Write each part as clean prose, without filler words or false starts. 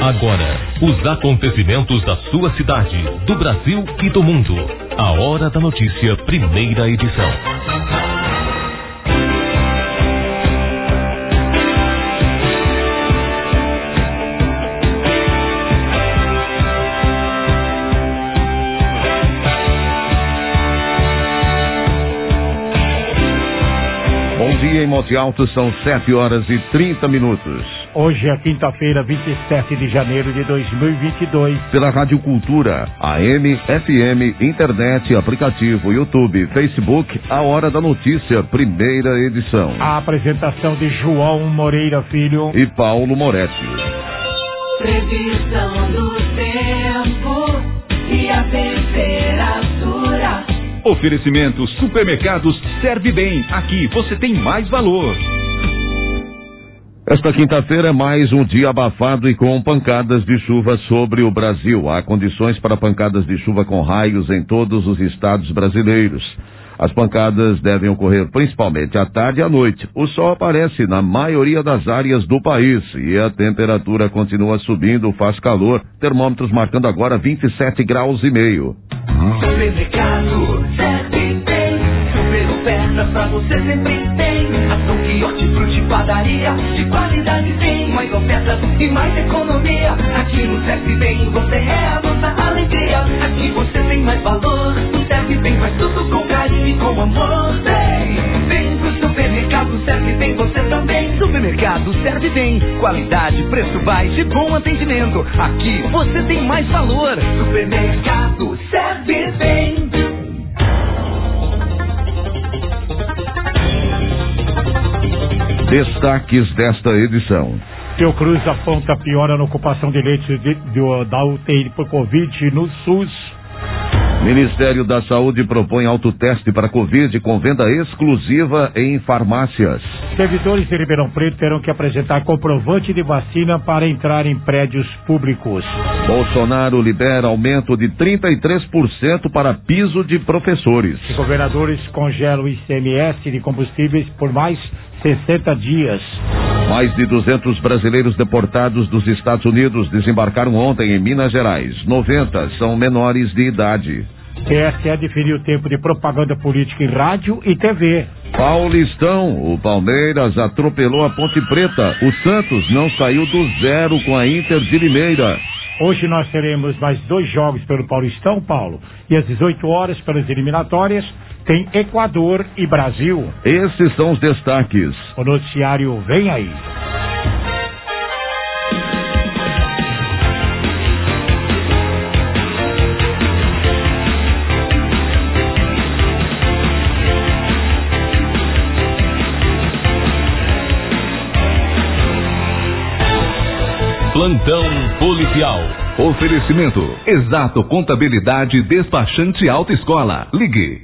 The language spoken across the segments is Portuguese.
Agora, os acontecimentos da sua cidade, do Brasil e do mundo. A Hora da Notícia, primeira edição. Bom dia em Monte Alto, são 7h30. Hoje é quinta-feira, 27 de janeiro de 2022. Pela Rádio Cultura, AM, FM, internet, aplicativo, YouTube, Facebook, a Hora da Notícia, primeira edição. A apresentação de João Moreira Filho e Paulo Moretti. Previsão do tempo e a temperatura. Oferecimento Supermercados Serve Bem. Aqui você tem mais valor. Esta quinta-feira é mais um dia abafado e com pancadas de chuva sobre o Brasil. Há condições para pancadas de chuva com raios em todos os estados brasileiros. As pancadas devem ocorrer principalmente à tarde e à noite. O sol aparece na maioria das áreas do país e a temperatura continua subindo, faz calor. Termômetros marcando agora 27,5 graus. Supermercado Serve Bem. Super ofertas pra você sempre tem. Ação que hortifruti, padaria, de qualidade tem. Mais ofertas e mais economia. Aqui no Serve Bem você é a nossa alegria. Aqui você tem mais valor. No Serve Bem faz tudo com carinho e com amor. Vem pro Supermercado Serve Bem você também. Supermercado Serve Bem. Qualidade, preço baixo e bom atendimento. Aqui você tem mais valor. Supermercado Serve Bem. Destaques desta edição. Fiocruz aponta piora na ocupação de leitos da UTI por Covid no SUS. Ministério da Saúde propõe autoteste para Covid com venda exclusiva em farmácias. Servidores de Ribeirão Preto terão que apresentar comprovante de vacina para entrar em prédios públicos. Bolsonaro libera aumento de 33% para piso de professores. Os governadores congelam o ICMS de combustíveis por mais 60 dias. Mais de 200 brasileiros deportados dos Estados Unidos desembarcaram ontem em Minas Gerais. 90 são menores de idade. TSE definiu o tempo de propaganda política em rádio e TV. Paulistão, o Palmeiras atropelou a Ponte Preta. O Santos não saiu do zero com a Inter de Limeira. Hoje nós teremos mais 2 jogos pelo Paulistão, Paulo. E às 18 horas, pelas eliminatórias, tem Equador e Brasil. Esses são os destaques. O noticiário vem aí. Plantão policial. Oferecimento Exato Contabilidade Despachante Autoescola. Ligue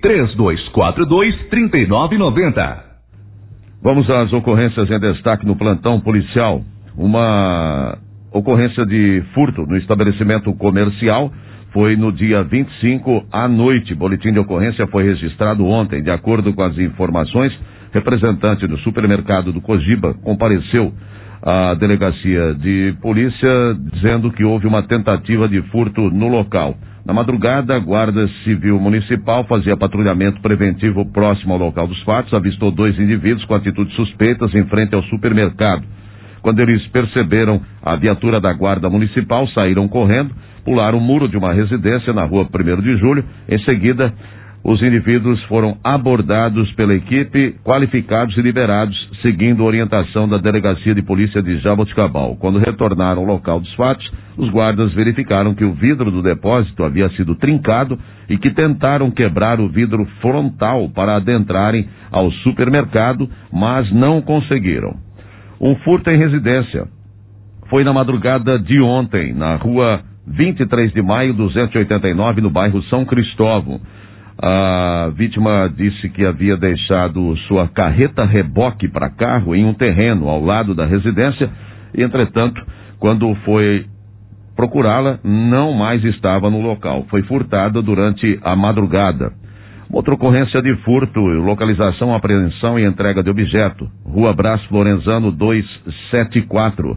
3242-3990. Vamos às ocorrências em destaque no plantão policial. Uma ocorrência de furto no estabelecimento comercial foi no dia 25 à noite. Boletim de ocorrência foi registrado ontem. De acordo com as informações, representante do supermercado do Cogiba compareceu à delegacia de polícia dizendo que houve uma tentativa de furto no local. Na madrugada, a Guarda Civil Municipal fazia patrulhamento preventivo próximo ao local dos fatos, avistou 2 indivíduos com atitudes suspeitas em frente ao supermercado. Quando eles perceberam a viatura da Guarda Municipal, saíram correndo, pularam o muro de uma residência na rua 1º de Julho. Em seguida, os indivíduos foram abordados pela equipe, qualificados e liberados, seguindo a orientação da Delegacia de Polícia de Jaboticabal. Quando retornaram ao local dos fatos, os guardas verificaram que o vidro do depósito havia sido trincado e que tentaram quebrar o vidro frontal para adentrarem ao supermercado, mas não conseguiram. Um furto em residência foi na madrugada de ontem, na rua 23 de maio, 289, no bairro São Cristóvão. A vítima disse que havia deixado sua carreta reboque para carro em um terreno ao lado da residência e, entretanto, quando foi procurá-la, não mais estava no local. Foi furtada durante a madrugada. Outra ocorrência de furto, localização, apreensão e entrega de objeto. Rua Brás Florenzano 274.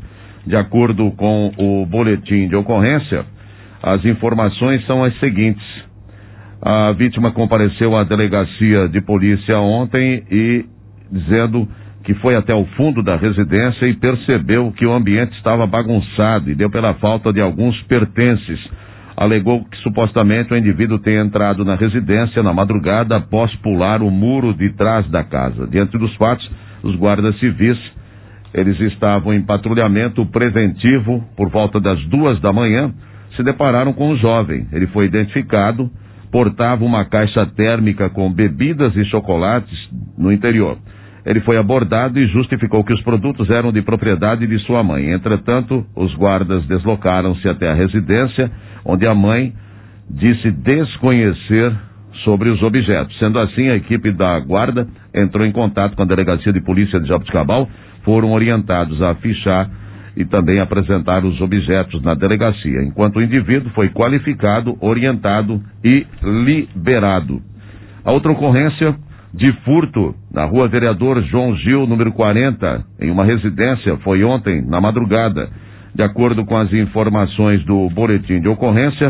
De acordo com o boletim de ocorrência, as informações são as seguintes. A vítima compareceu à delegacia de polícia ontem e dizendo que foi até o fundo da residência e percebeu que o ambiente estava bagunçado e deu pela falta de alguns pertences. Alegou que supostamente o indivíduo tenha entrado na residência na madrugada após pular o muro de trás da casa. Diante dos fatos, os guardas civis, eles estavam em patrulhamento preventivo por volta das 2 da manhã, se depararam com o jovem. Ele foi identificado, portava uma caixa térmica com bebidas e chocolates no interior. Ele foi abordado e justificou que os produtos eram de propriedade de sua mãe. Entretanto, os guardas deslocaram-se até a residência, onde a mãe disse desconhecer sobre os objetos. Sendo assim, a equipe da guarda entrou em contato com a delegacia de polícia de Jaboticabal, foram orientados a fichar e também apresentar os objetos na delegacia, enquanto o indivíduo foi qualificado, orientado e liberado. A outra ocorrência de furto na rua Vereador João Gil, número 40, em uma residência, foi ontem, na madrugada. De acordo com as informações do boletim de ocorrência,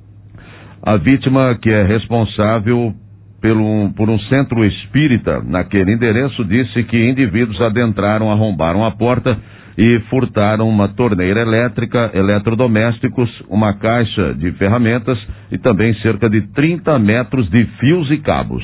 a vítima, que é responsável por um centro espírita naquele endereço, disse que indivíduos adentraram, arrombaram a porta e furtaram uma torneira elétrica, eletrodomésticos, uma caixa de ferramentas e também cerca de 30 metros de fios e cabos.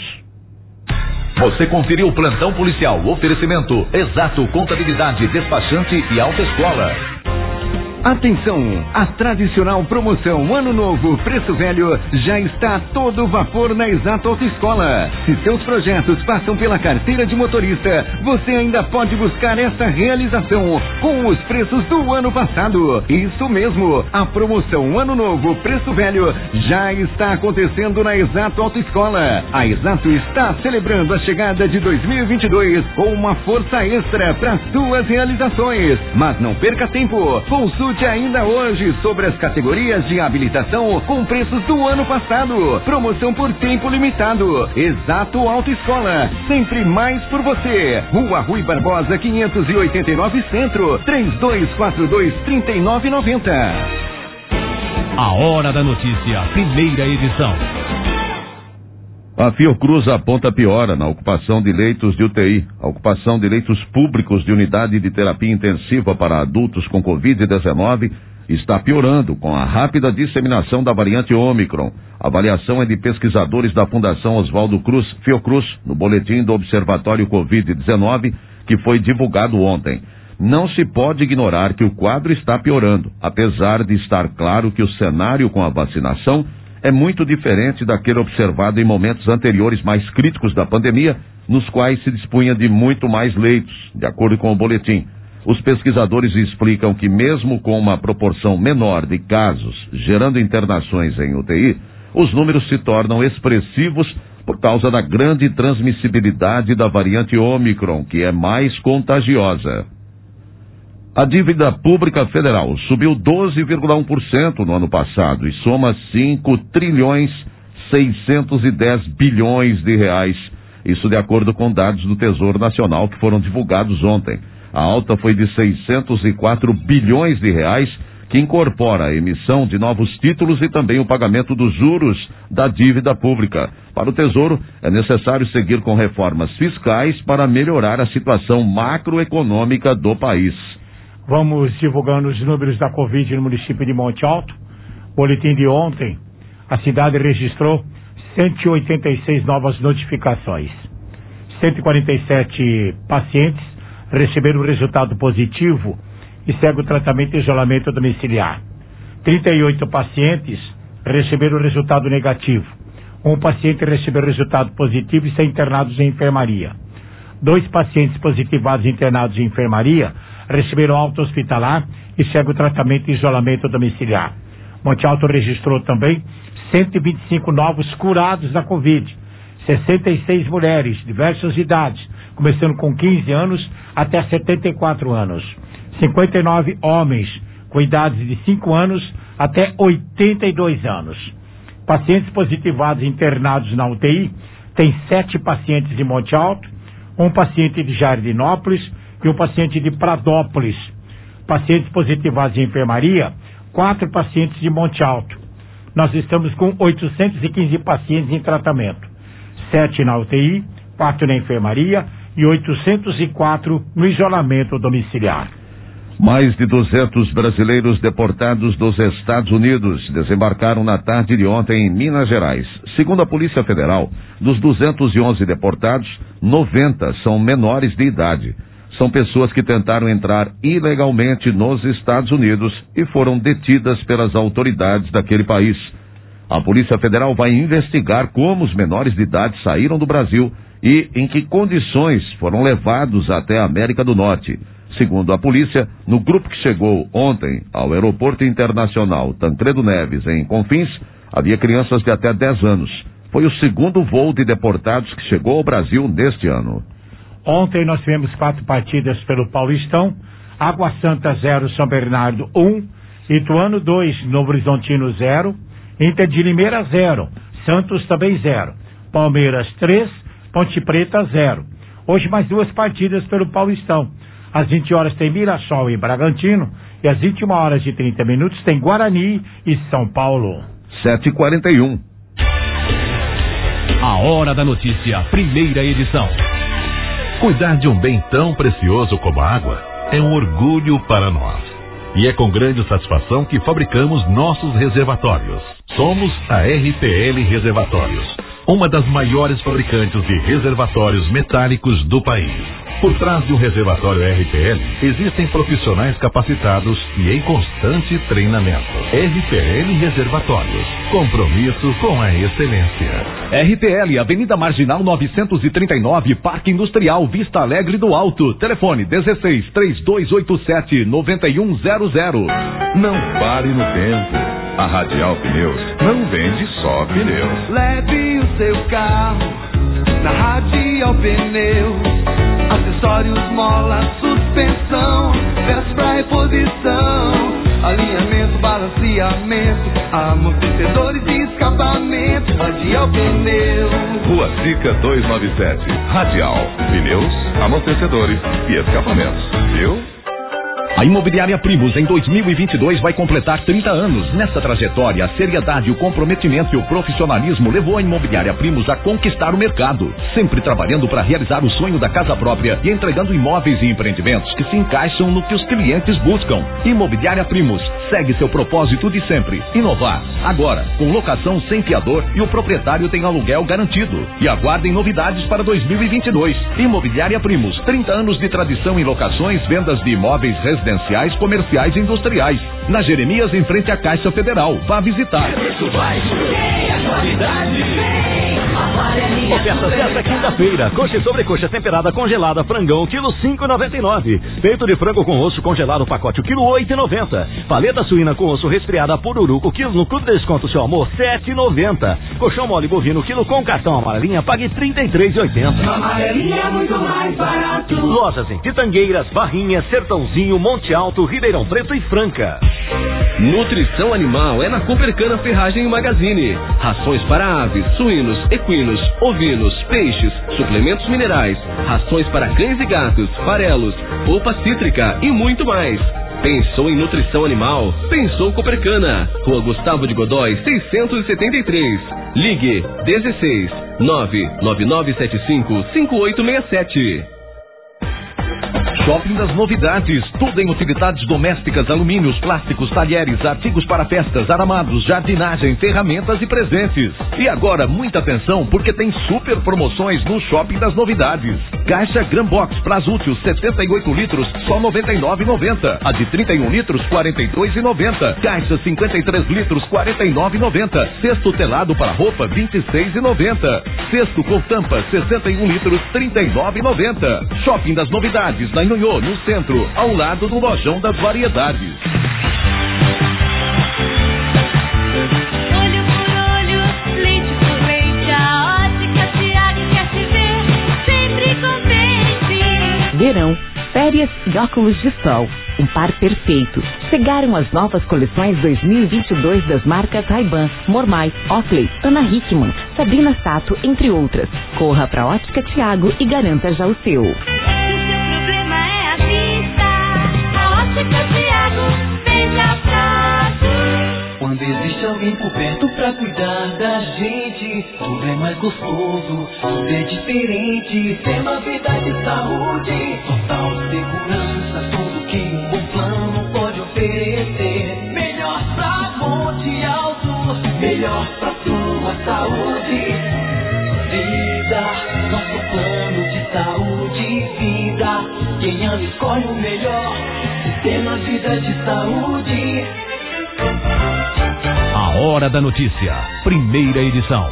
Você conferiu o Plantão Policial. Oferecimento Exato Contabilidade, Despachante e Autoescola. Atenção, a tradicional promoção Ano Novo Preço Velho já está a todo vapor na Exato Autoescola. Se seus projetos passam pela carteira de motorista, você ainda pode buscar essa realização com os preços do ano passado. Isso mesmo, a promoção Ano Novo Preço Velho já está acontecendo na Exato Autoescola. A Exato está celebrando a chegada de 2022 com uma força extra para suas realizações. Mas não perca tempo, consulte ainda hoje sobre as categorias de habilitação com preços do ano passado. Promoção por tempo limitado. Exato Autoescola, sempre mais por você. Rua Rui Barbosa 589 Centro, 3242-3990. A Hora da Notícia, primeira edição. A Fiocruz aponta piora na ocupação de leitos de UTI. A ocupação de leitos públicos de unidade de terapia intensiva para adultos com Covid-19 está piorando com a rápida disseminação da variante Ômicron. A avaliação é de pesquisadores da Fundação Oswaldo Cruz, Fiocruz, no boletim do Observatório Covid-19, que foi divulgado ontem. Não se pode ignorar que o quadro está piorando, apesar de estar claro que o cenário com a vacinação é muito diferente daquele observado em momentos anteriores mais críticos da pandemia, nos quais se dispunha de muito mais leitos, de acordo com o boletim. Os pesquisadores explicam que mesmo com uma proporção menor de casos gerando internações em UTI, os números se tornam expressivos por causa da grande transmissibilidade da variante Ômicron, que é mais contagiosa. A dívida pública federal subiu 12,1% no ano passado e soma 5,610 bilhões de reais. Isso de acordo com dados do Tesouro Nacional que foram divulgados ontem. A alta foi de 604 bilhões de reais, que incorpora a emissão de novos títulos e também o pagamento dos juros da dívida pública. Para o Tesouro, é necessário seguir com reformas fiscais para melhorar a situação macroeconômica do país. Vamos divulgando os números da Covid no município de Monte Alto. Boletim de ontem, a cidade registrou 186 novas notificações. 147 pacientes receberam resultado positivo e segue o tratamento e isolamento domiciliar. 38 pacientes receberam resultado negativo. Um paciente recebeu resultado positivo e está internados em enfermaria. 2 pacientes positivados internados em enfermaria receberam alta hospitalar e segue o tratamento e isolamento domiciliar. Monte Alto registrou também 125 novos curados da Covid, 66 mulheres, diversas idades, começando com 15 anos até 74 anos, 59 homens com idades de 5 anos até 82 anos. Pacientes positivados internados na UTI, tem 7 pacientes de Monte Alto, um paciente de Jardinópolis e um paciente de Pradópolis. pacientes positivados em enfermaria, 4 pacientes de Monte Alto. Nós estamos com 815 pacientes em tratamento, 7 na UTI, 4 na enfermaria e 804 no isolamento domiciliar. Mais de 200 brasileiros deportados dos Estados Unidos desembarcaram na tarde de ontem em Minas Gerais. Segundo a Polícia Federal, dos 211 deportados, 90 são menores de idade. São pessoas que tentaram entrar ilegalmente nos Estados Unidos e foram detidas pelas autoridades daquele país. A Polícia Federal vai investigar como os menores de idade saíram do Brasil e em que condições foram levados até a América do Norte. Segundo a polícia, no grupo que chegou ontem ao Aeroporto Internacional Tancredo Neves, em Confins, havia crianças de até 10 anos. Foi o segundo voo de deportados que chegou ao Brasil neste ano. Ontem nós tivemos 4 partidas pelo Paulistão: Água Santa 0, São Bernardo 1, Ituano 2, Novo Horizontino 0, Inter de Limeira 0, Santos também 0, Palmeiras 3, Ponte Preta 0. Hoje mais 2 partidas pelo Paulistão. Às 20 horas tem Mirassol e Bragantino, e às 21 horas e 30 minutos tem Guarani e São Paulo. 7h41. A Hora da Notícia, primeira edição. Cuidar de um bem tão precioso como a água é um orgulho para nós. E é com grande satisfação que fabricamos nossos reservatórios. Somos a RPL Reservatórios, uma das maiores fabricantes de reservatórios metálicos do país. Por trás de um reservatório RPL, existem profissionais capacitados e em constante treinamento. RPL Reservatórios, compromisso com a excelência. RPL, Avenida Marginal 939, Parque Industrial, Vista Alegre do Alto. Telefone 16-3287-9100. Não pare no tempo. A Radial Pneus não vende só pneus. Leve o seu carro na Radial Pneus. Acessórios, mola, suspensão, peças pra reposição, alinhamento, balanceamento, amortecedores e escapamento. Radial Pneus. Rua Sica 297. Radial Pneus, amortecedores e escapamentos. Viu? A Imobiliária Primus em 2022 vai completar 30 anos. Nessa trajetória, a seriedade, o comprometimento e o profissionalismo levou a Imobiliária Primus a conquistar o mercado, sempre trabalhando para realizar o sonho da casa própria e entregando imóveis e empreendimentos que se encaixam no que os clientes buscam. Imobiliária Primus segue seu propósito de sempre, inovar. Agora, com locação sem fiador e o proprietário tem aluguel garantido. E aguardem novidades para 2022. Imobiliária Primus, 30 anos de tradição em locações, vendas de imóveis residenciais, comerciais e industriais. Na Jeremias, em frente à Caixa Federal. Vá visitar. Ofertas desta quinta-feira: coxa e sobrecoxa temperada congelada frangão, quilo 5,99. Peito de frango com osso congelado pacote, quilo 8,90. Paleta suína com osso resfriada pururuco, quilo no Clube de Desconto Seu Amor, 7,90. Colchão mole bovino, quilo com cartão amarelinha, pague 33,80. Amarelinha é muito mais barato. Lojas em Pitangueiras, Barrinhas, Sertãozinho, Monte Alto, Ribeirão Preto e Franca. Nutrição animal é na Coopercana Ferragem e Magazine. Rações para aves, suínos, equinos, ovinos, peixes, suplementos minerais, rações para cães e gatos, farelos, polpa cítrica e muito mais. Pensou em nutrição animal? Pensou Coopercana. Rua Gustavo de Godói, 673. Ligue 16 99975 5867. Shopping das Novidades, tudo em utilidades domésticas, alumínios, plásticos, talheres, artigos para festas, aramados, jardinagem, ferramentas e presentes. E agora, muita atenção, porque tem super promoções no Shopping das Novidades. Caixa Grambox Prazútil 78 litros, só R$ 99,90. A de 31 litros, R$ 42,90. Caixa 53 litros, R$ 49,90. Cesto telado para roupa, R$ 26,90. Cesto com tampa, 61 litros, R$ 39,90. Shopping das Novidades, na Inhonhô, no centro, ao lado do Lojão das Variedades. Olho por olho, leite por leite, a Ótica Thiago quer te ver sempre contente. Verão, férias e óculos de sol. Um par perfeito. Chegaram as novas coleções 2022 das marcas Ray-Ban, Mormai, Oakley, Ana Hickman, Sabrina Sato, entre outras. Corra pra Ótica Thiago e garanta já o seu. O seu problema é a vista. A Ótica Thiago tempo perto pra cuidar da gente. Tudo é mais gostoso, tudo é diferente. Tem uma vida de saúde, total segurança, tudo que um bom plano pode oferecer. Melhor pra Monte Alto, melhor pra sua saúde. Vida, nosso plano de saúde e vida. Quem ama escolhe o melhor, Sistema Vida de Saúde. A Hora da Notícia, primeira edição.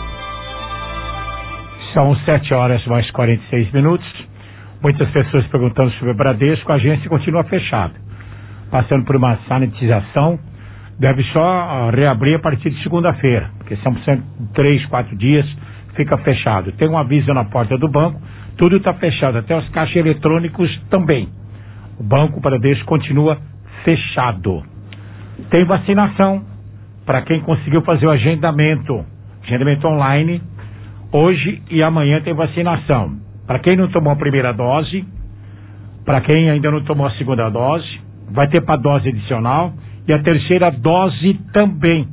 São 7 horas mais 46 minutos. Muitas pessoas perguntando sobre o Bradesco. A agência continua fechada, passando por uma sanitização. Deve só reabrir a partir de segunda-feira, porque são 3, 4 dias, fica fechado. Tem um aviso na porta do banco, tudo está fechado, até os caixas eletrônicos também. O Banco Bradesco continua fechado. Tem vacinação para quem conseguiu fazer o agendamento online. Hoje e amanhã tem vacinação. Para quem não tomou a primeira dose, para quem ainda não tomou a segunda dose, vai ter para dose adicional e a terceira dose também.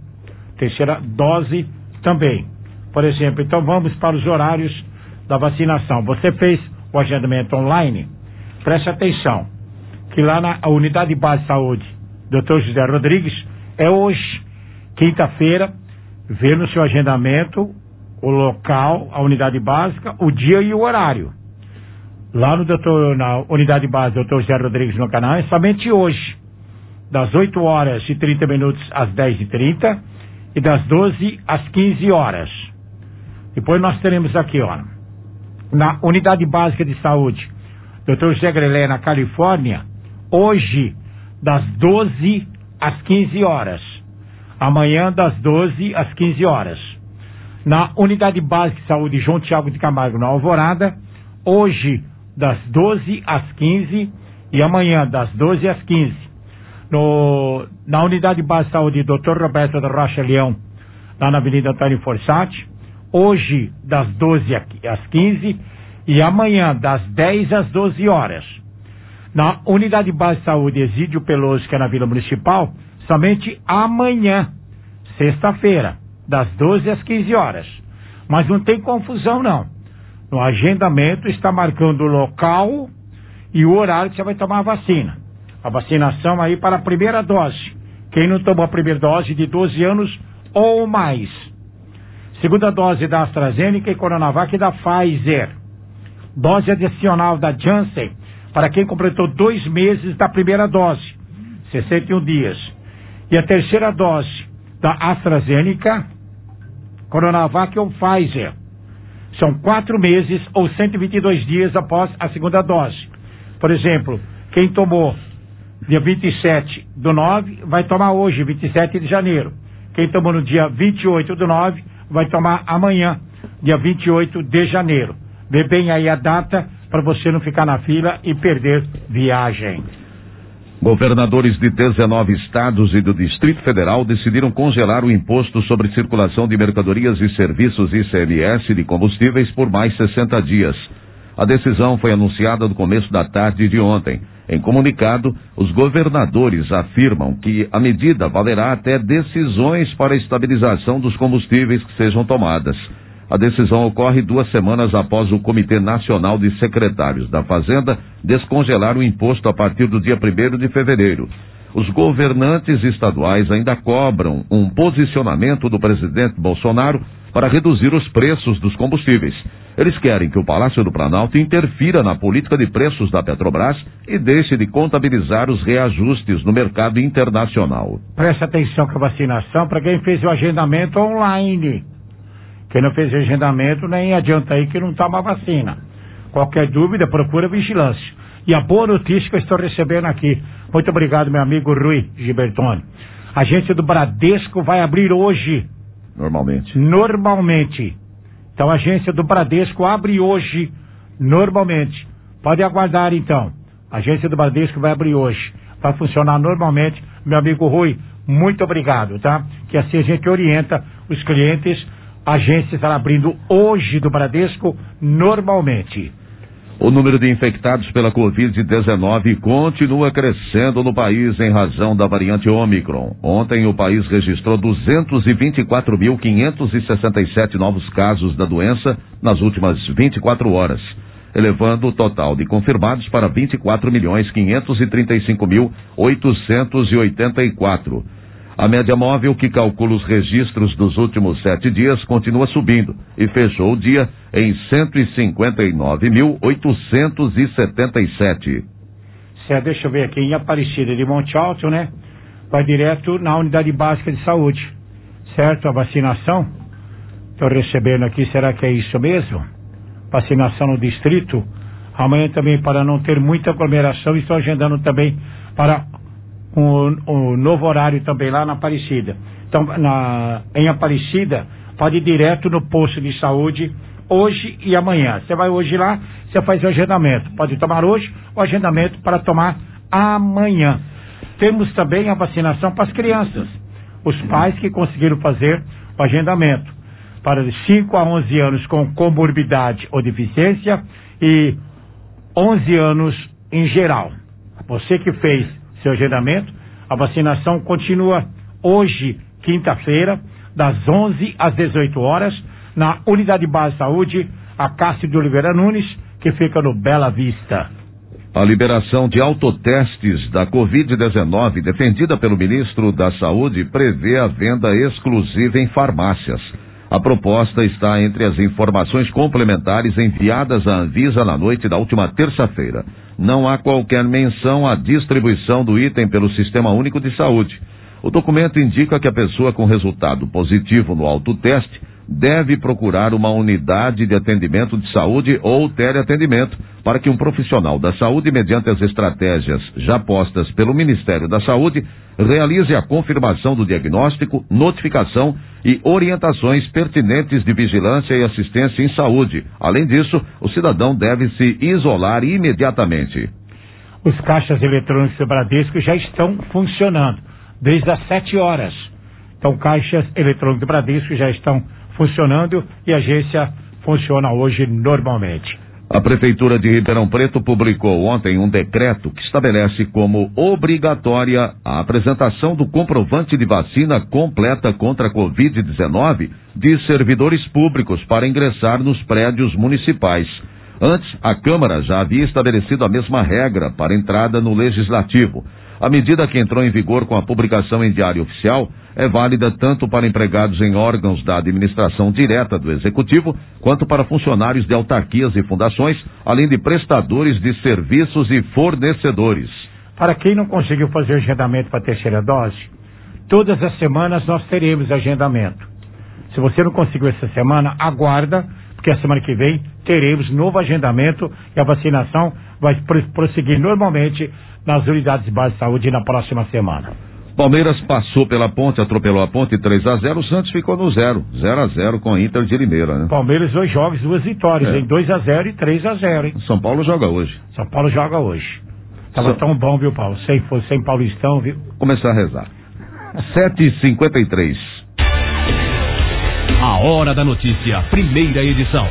Por exemplo, então vamos para os horários da vacinação. Você fez o agendamento online? Preste atenção, que lá na Unidade Básica de Saúde, Dr. José Rodrigues, é hoje, quinta-feira, vê no seu agendamento o local, a unidade básica, o dia e o horário. Lá na Unidade Básica, Dr. José Rodrigues no canal, é somente hoje, das 8 horas e 30 minutos às 10h30 e das 12 às 15 horas. Depois nós teremos aqui, ó, na Unidade Básica de Saúde, Dr. José Grelé, na Califórnia, hoje, das 12 às 15 horas. Amanhã, das 12 às 15 horas. Na Unidade Básica de Saúde João Tiago de Camargo, na Alvorada, hoje, das 12 às 15 e amanhã, das 12 às 15. Na Unidade Básica de Saúde Dr. Roberto da Rocha Leão, lá na Avenida Antônio Forsatti, hoje, das 12 às 15 e amanhã, das 10 às 12 horas. Na Unidade Básica de Saúde Exídio Peloso, que é na Vila Municipal, somente amanhã, sexta-feira, das 12 às 15 horas. Mas não tem confusão, não. No agendamento está marcando o local e o horário que você vai tomar a vacina. A vacinação aí para a primeira dose. Quem não tomou a primeira dose de 12 anos ou mais. Segunda dose da AstraZeneca e Coronavac da Pfizer. Dose adicional da Janssen para quem completou 2 meses da primeira dose, 61 dias. E a terceira dose da AstraZeneca, Coronavac ou Pfizer. São 4 meses ou 122 dias após a segunda dose. Por exemplo, quem tomou dia 27/9 vai tomar hoje, 27 de janeiro. Quem tomou no dia 28/9 vai tomar amanhã, dia 28 de janeiro. Vê bem aí a data para você não ficar na fila e perder viagem. Governadores de 19 estados e do Distrito Federal decidiram congelar o imposto sobre circulação de mercadorias e serviços ICMS de combustíveis por mais 60 dias. A decisão foi anunciada no começo da tarde de ontem. Em comunicado, os governadores afirmam que a medida valerá até decisões para a estabilização dos combustíveis que sejam tomadas. A decisão ocorre 2 semanas após o Comitê Nacional de Secretários da Fazenda descongelar o imposto a partir do dia 1º de fevereiro. Os governantes estaduais ainda cobram um posicionamento do presidente Bolsonaro para reduzir os preços dos combustíveis. Eles querem que o Palácio do Planalto interfira na política de preços da Petrobras e deixe de contabilizar os reajustes no mercado internacional. Preste atenção com a vacinação para quem fez o agendamento online. Quem não fez agendamento, nem adianta aí que não toma vacina. Qualquer dúvida, procura vigilância. E a boa notícia que eu estou recebendo aqui. Muito obrigado, meu amigo Rui Gibertoni. A agência do Bradesco vai abrir hoje. Normalmente. Então a agência do Bradesco abre hoje, normalmente. Pode aguardar então. A agência do Bradesco vai abrir hoje. Vai funcionar normalmente. Meu amigo Rui, muito obrigado, tá? Que assim a gente orienta os clientes. A agência estará abrindo hoje do Bradesco normalmente. O número de infectados pela Covid-19 continua crescendo no país em razão da variante Ômicron. Ontem o país registrou 224.567 novos casos da doença nas últimas 24 horas, elevando o total de confirmados para 24.535.884. A média móvel, que calcula os registros dos últimos 7 dias, continua subindo e fechou o dia em 159.877. Deixa eu ver aqui, em Aparecida de Monte Alto, né? Vai direto na unidade básica de saúde, certo? A vacinação, estou recebendo aqui, será que é isso mesmo? Vacinação no distrito. Amanhã também, para não ter muita aglomeração, estou agendando também para um novo horário também lá na Aparecida. Então, em Aparecida, pode ir direto no posto de saúde hoje e amanhã. Você vai hoje lá, você faz o agendamento. Pode tomar hoje o agendamento para tomar amanhã. Temos também a vacinação para as crianças. Os pais que conseguiram fazer o agendamento para de 5 a 11 anos com comorbidade ou deficiência e 11 anos em geral. Você que fez seu agendamento, a vacinação continua hoje, quinta-feira, das 11 às 18 horas, na Unidade Básica de Saúde, a Cássio de Oliveira Nunes, que fica no Bela Vista. A liberação de autotestes da Covid-19, defendida pelo ministro da Saúde, prevê a venda exclusiva em farmácias. A proposta está entre as informações complementares enviadas à Anvisa na noite da última terça-feira. Não há qualquer menção à distribuição do item pelo Sistema Único de Saúde. O documento indica que a pessoa com resultado positivo no autoteste deve procurar uma unidade de atendimento de saúde ou teleatendimento para que um profissional da saúde, mediante as estratégias já postas pelo Ministério da Saúde, realize a confirmação do diagnóstico, notificação e orientações pertinentes de vigilância e assistência em saúde. Além disso, o cidadão deve se isolar imediatamente. Os caixas eletrônicos do Bradesco já estão funcionando desde as 7 horas. Então, caixas eletrônicos do Bradesco já estão funcionando e a agência funciona hoje normalmente. A Prefeitura de Ribeirão Preto publicou ontem um decreto que estabelece como obrigatória a apresentação do comprovante de vacina completa contra a Covid-19 de servidores públicos para ingressar nos prédios municipais. Antes, a Câmara já havia estabelecido a mesma regra para entrada no Legislativo. A medida, que entrou em vigor com a publicação em Diário Oficial, é válida tanto para empregados em órgãos da administração direta do Executivo, quanto para funcionários de autarquias e fundações, além de prestadores de serviços e fornecedores. Para quem não conseguiu fazer agendamento para a terceira dose, todas as semanas nós teremos agendamento. Se você não conseguiu essa semana, aguarda, porque a semana que vem teremos novo agendamento e a vacinação vai prosseguir normalmente nas unidades básicas de saúde na próxima semana. Palmeiras passou pela Ponte, atropelou a Ponte 3-0, o Santos ficou no 0-0 com a Inter de Limeira, né? Palmeiras 2 jogos, 2 vitórias, em 2-0 e 3-0, hein? São Paulo joga hoje. São Paulo joga hoje. Tava tão bom, viu, Paulo? Sem Paulistão, viu? Começar a rezar. 7h53. A Hora da Notícia, primeira edição.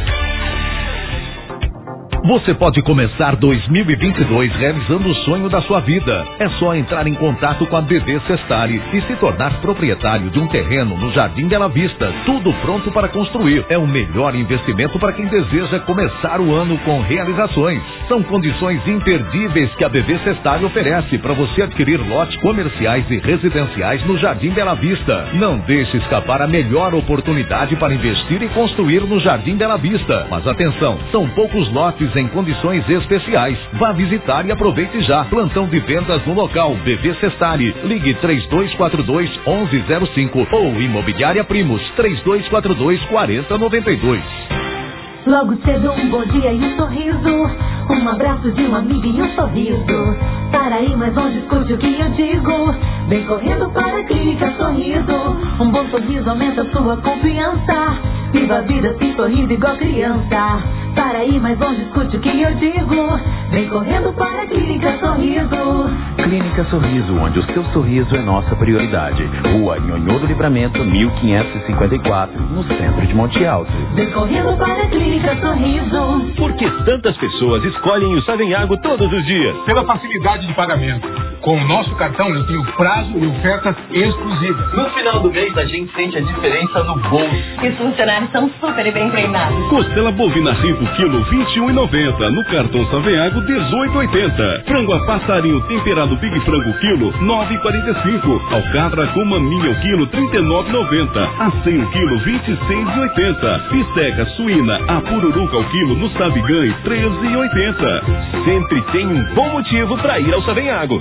Você pode começar 2022 realizando o sonho da sua vida. É só entrar em contato com a BV Sestari e se tornar proprietário de um terreno no Jardim Bela Vista. Tudo pronto para construir. É o melhor investimento para quem deseja começar o ano com realizações. São condições imperdíveis que a BV Sestari oferece para você adquirir lotes comerciais e residenciais no Jardim Bela Vista. Não deixe escapar a melhor oportunidade para investir e construir no Jardim Bela Vista. Mas atenção, são poucos lotes em condições especiais. Vá visitar e aproveite já. Plantão de vendas no local BV Sestari. Ligue 3242-1105 ou Imobiliária Primos 3242-4092. Logo cedo um bom dia e um sorriso, um abraço de um amigo e um sorriso. Para ir mais longe, escute o que eu digo. Vem correndo para a Clínica Sorriso. Um bom sorriso aumenta sua confiança. Viva a vida assim sorrindo igual criança. Para ir mais longe, escute o que eu digo. Vem correndo para a Clínica Sorriso. Clínica Sorriso, onde o seu sorriso é nossa prioridade. Rua Nhonhô do Livramento, 1554, no centro de Monte Alto. Vem correndo para a Clínica Sorriso. Por que tantas pessoas escolhem o Savenhago todos os dias? Pela facilidade de pagamento. Com o nosso cartão eu tenho prazo e ofertas exclusivas. No final do mês a gente sente a diferença no bolso. E os funcionários são super bem treinados. Costela bovina rico, quilo R$21,90. No cartão Savenhago, R$18,80. Frango a passarinho temperado Big Frango, quilo R$9,45. Alcatra com maminha, o quilo R$39,90. Aceio, quilo R$26,80. Bisteca suína a pururuca, o quilo no Sabigã, R$13,80. Sempre tem um bom motivo para ir ao Savenhago.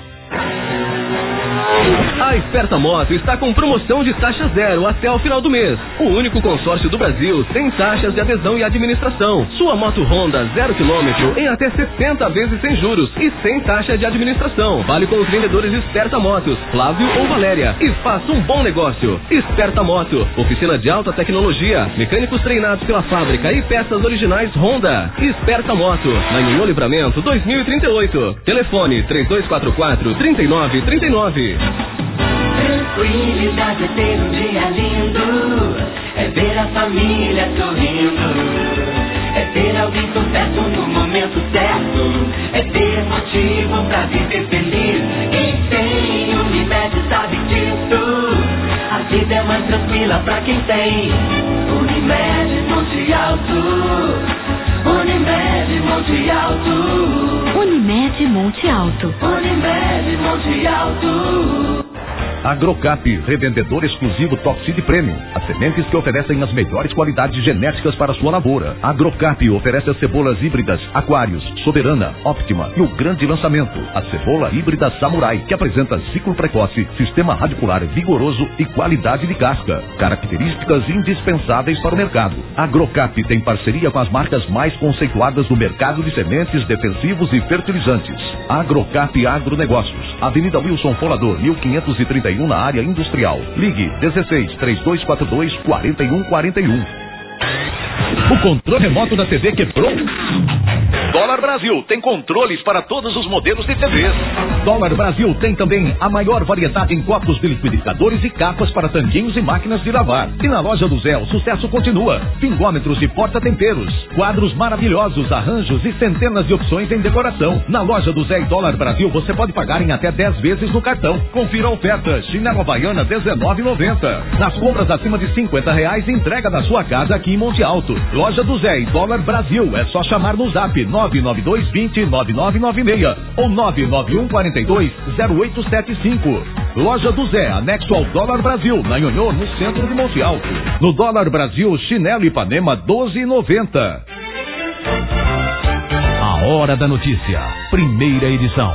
A Esperta Moto está com promoção de taxa zero até o final do mês. O único consórcio do Brasil sem taxas de adesão e administração. Sua moto Honda 0 km em até 60 vezes sem juros e sem taxa de administração. Vale com os vendedores Esperta Motos, Flávio ou Valéria. E faça um bom negócio. Esperta Moto, oficina de alta tecnologia, mecânicos treinados pela fábrica e peças originais Honda. Esperta Moto, na Nhonhô Livramento 2038. Telefone 3244-3939. Tranquilidade é ter um dia lindo, é ver a família sorrindo, é ter alguém por perto no momento certo, é ter motivo pra viver feliz. Quem tem Unimed sabe disso, a vida é mais tranquila pra quem tem Unimed Monte Alto. Unimed Monte Alto. Unimed Monte Alto. Unimed Monte Alto. Agrocap, revendedor exclusivo Toxid Premium. As sementes que oferecem as melhores qualidades genéticas para a sua lavoura. Agrocap oferece as cebolas híbridas Aquários, Soberana, Optima e o grande lançamento, a cebola híbrida Samurai, que apresenta ciclo precoce, sistema radicular vigoroso e qualidade de casca. Características indispensáveis para o mercado. Agrocap tem parceria com as marcas mais conceituadas do mercado de sementes, defensivos e fertilizantes. Agrocap Agronegócios, Avenida Wilson Folador, 1531, na área industrial. Ligue 16-3242-4141. O controle remoto da TV quebrou? Dólar Brasil tem controles para todos os modelos de TVs. Dólar Brasil tem também a maior variedade em copos de liquidificadores e capas para tanquinhos e máquinas de lavar. E na loja do Zé, o sucesso continua. Pingômetros e porta-temperos, quadros maravilhosos, arranjos e centenas de opções em decoração. Na loja do Zé e Dólar Brasil, você pode pagar em até 10 vezes no cartão. Confira a oferta. Chinelo Havaiana, R$19,90. Nas compras acima de R$50, entrega da sua casa aqui em Monte Alto. Loja do Zé e Dólar Brasil. É só chamar no zap 99220-9996 ou 99142-0875. Loja do Zé, anexo ao Dólar Brasil, na Nhonhô, no centro de Monte Alto. No Dólar Brasil, chinelo Ipanema, R$12,90. A Hora da Notícia, primeira edição.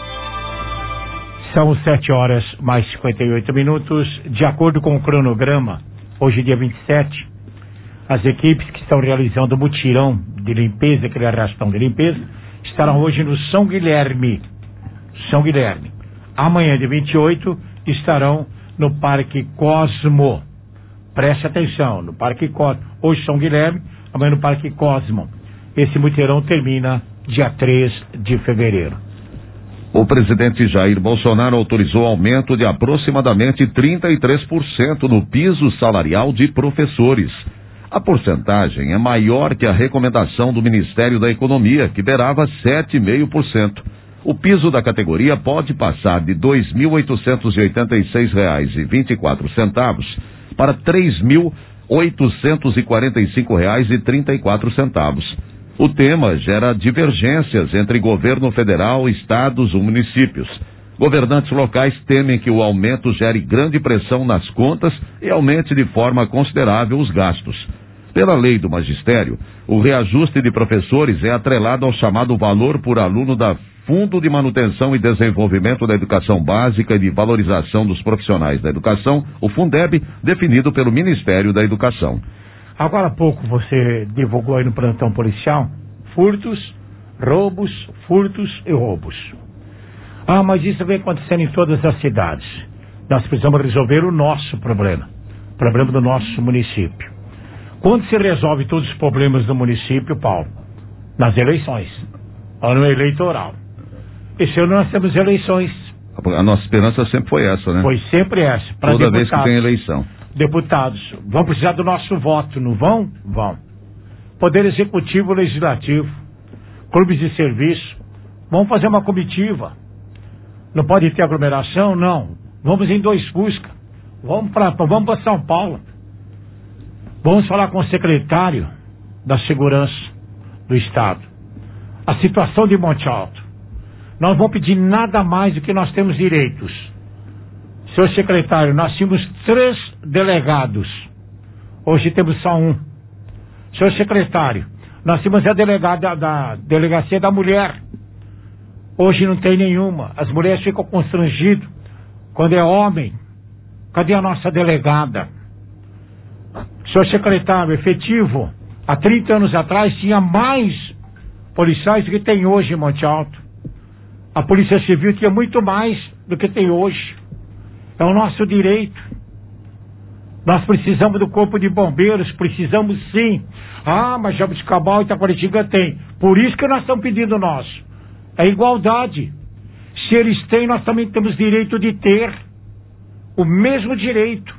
São 7h mais 58. De acordo com o cronograma, hoje dia 27, as equipes que estão realizando o mutirão de limpeza, aquele arrastão de limpeza, estarão hoje no São Guilherme. São Guilherme. Amanhã, dia 28, estarão no Parque Cosmo. Preste atenção, no Parque Cosmo. Hoje São Guilherme, amanhã no Parque Cosmo. Esse mutirão termina dia 3 de fevereiro. O presidente Jair Bolsonaro autorizou aumento de aproximadamente 33% no piso salarial de professores. A porcentagem é maior que a recomendação do Ministério da Economia, que beirava 7,5%. O piso da categoria pode passar de R$ 2.886,24 para R$ 3.845,34. O tema gera divergências entre governo federal, estados ou municípios. Governantes locais temem que o aumento gere grande pressão nas contas e aumente de forma considerável os gastos. Pela lei do magistério, o reajuste de professores é atrelado ao chamado valor por aluno da Fundo de Manutenção e Desenvolvimento da Educação Básica e de Valorização dos Profissionais da Educação, o Fundeb, definido pelo Ministério da Educação. Agora há pouco você divulgou aí no plantão policial furtos, roubos e roubos. Ah, mas isso vem acontecendo em todas as cidades. Nós precisamos resolver o nosso problema do nosso município. Quando se resolve todos os problemas do município, Paulo? Nas eleições. Ano eleitoral. Esse ano nós temos eleições. A nossa esperança sempre foi essa, né? Foi sempre essa. Toda vez que tem eleição. Deputados vão precisar do nosso voto, não vão? Vão. Poder Executivo, Legislativo, clubes de serviço, vamos fazer uma comitiva. Não pode ter aglomeração? Não. Vamos em 2 Fusca. Vamos para São Paulo. Vamos falar com o secretário da Segurança do Estado. A situação de Monte Alto. Nós vamos pedir nada mais do que nós temos direitos. Senhor secretário, nós tínhamos 3 delegados. Hoje temos só 1. Senhor secretário, nós tínhamos a delegada da Delegacia da Mulher. Hoje não tem nenhuma. As mulheres ficam constrangidas quando é homem. Cadê a nossa delegada? Senhor secretário, efetivo, há 30 anos atrás tinha mais policiais do que tem hoje em Monte Alto. A Polícia Civil tinha muito mais do que tem hoje. É o nosso direito. Nós precisamos do Corpo de Bombeiros, precisamos sim. Ah, mas Jabuticabal e Itaquaritinga tem. Por isso que nós estamos pedindo nós. É igualdade. Se eles têm, nós também temos direito de ter o mesmo direito.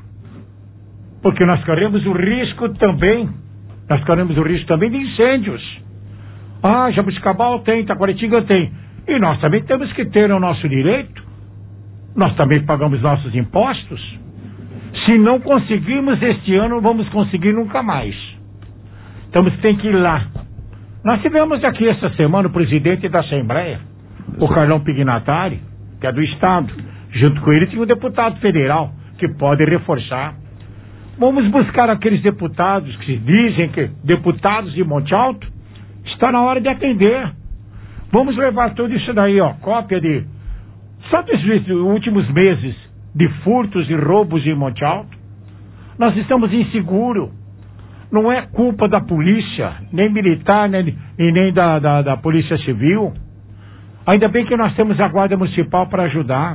Porque nós corremos o risco também. Nós corremos o risco também de incêndios. Ah, Jabuticabal tem, Itaquaritinga tem. E nós também temos que ter o nosso direito. Nós também pagamos nossos impostos. Se não conseguirmos este ano, não vamos conseguir nunca mais. Então tem que ir lá. Nós tivemos aqui essa semana o presidente da Assembleia, o Carlão Pignatari, que é do Estado. Junto com ele tinha um deputado federal, que pode reforçar. Vamos buscar aqueles deputados que dizem que deputados de Monte Alto. Está na hora de atender. Vamos levar tudo isso daí, ó, cópia de só dos últimos meses de furtos e roubos em Monte Alto. Nós estamos inseguros. Não é culpa da polícia, nem militar, nem da Polícia Civil. Ainda bem que nós temos a Guarda Municipal para ajudar.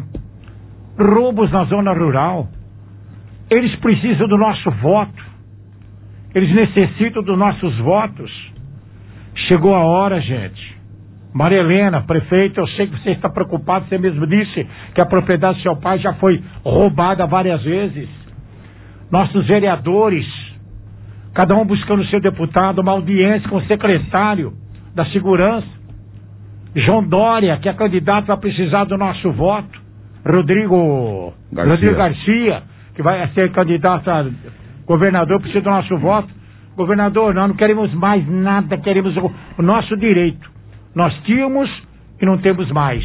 Roubos na zona rural. Eles precisam do nosso voto. Eles necessitam dos nossos votos. Chegou a hora, gente. Maria Helena, prefeita, eu sei que você está preocupado, você mesmo disse que a propriedade do seu pai já foi roubada várias vezes. Nossos vereadores, cada um buscando o seu deputado, uma audiência com o secretário da Segurança. João Dória, que é candidato, vai precisar do nosso voto. Rodrigo Garcia, que vai ser candidato a governador, precisa do nosso voto. Governador, nós não queremos mais nada, queremos o nosso direito. Nós tínhamos e não temos mais.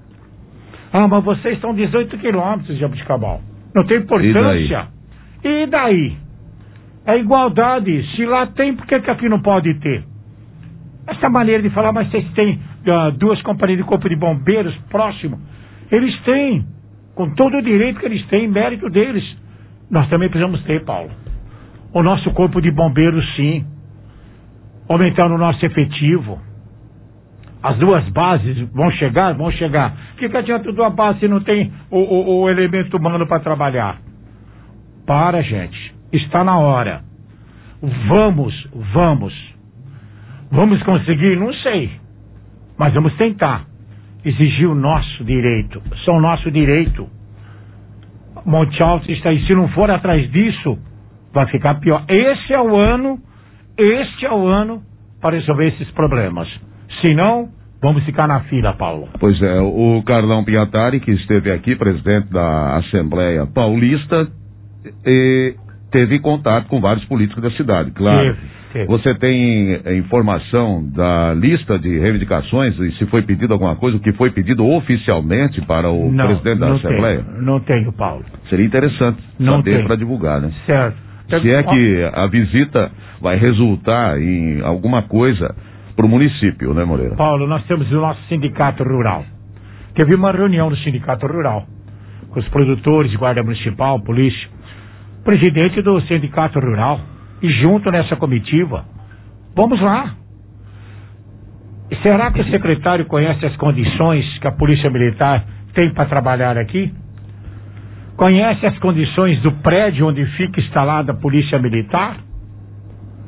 Ah, mas vocês estão 18 quilômetros de Jabuticabal. Não tem importância. E daí? É igualdade. Se lá tem, por que aqui não pode ter? Essa maneira de falar, mas vocês têm 2 companhias de corpo de bombeiros próximo. Eles têm, com todo o direito que eles têm, mérito deles. Nós também precisamos ter, Paulo. O nosso corpo de bombeiros, sim. Aumentando o nosso efetivo. As 2 bases vão chegar? Vão chegar. O que adianta de uma base se não tem o elemento humano para trabalhar? Para, gente. Está na hora. Vamos conseguir? Não sei. Mas vamos tentar. Exigir o nosso direito. Só o nosso direito. Monte Alto está aí. Se não for atrás disso, vai ficar pior. Este é o ano para resolver esses problemas. Se não, vamos ficar na fila, Paulo. Pois é, o Carlão Pignatari, que esteve aqui, presidente da Assembleia Paulista, teve contato com vários políticos da cidade, claro. Teve. Você tem informação da lista de reivindicações e se foi pedido alguma coisa, o que foi pedido oficialmente para o presidente da Assembleia? Não tenho, Paulo. Seria interessante saber para divulgar, né? Certo. Se é que a visita vai resultar em alguma coisa para o município, né, Moreira? Paulo, nós temos o nosso sindicato rural. Teve uma reunião no sindicato rural com os produtores de guarda municipal, polícia, presidente do sindicato rural, e junto nessa comitiva, vamos lá. Será que o secretário conhece as condições que a polícia militar tem para trabalhar aqui? Conhece as condições do prédio onde fica instalada a polícia militar?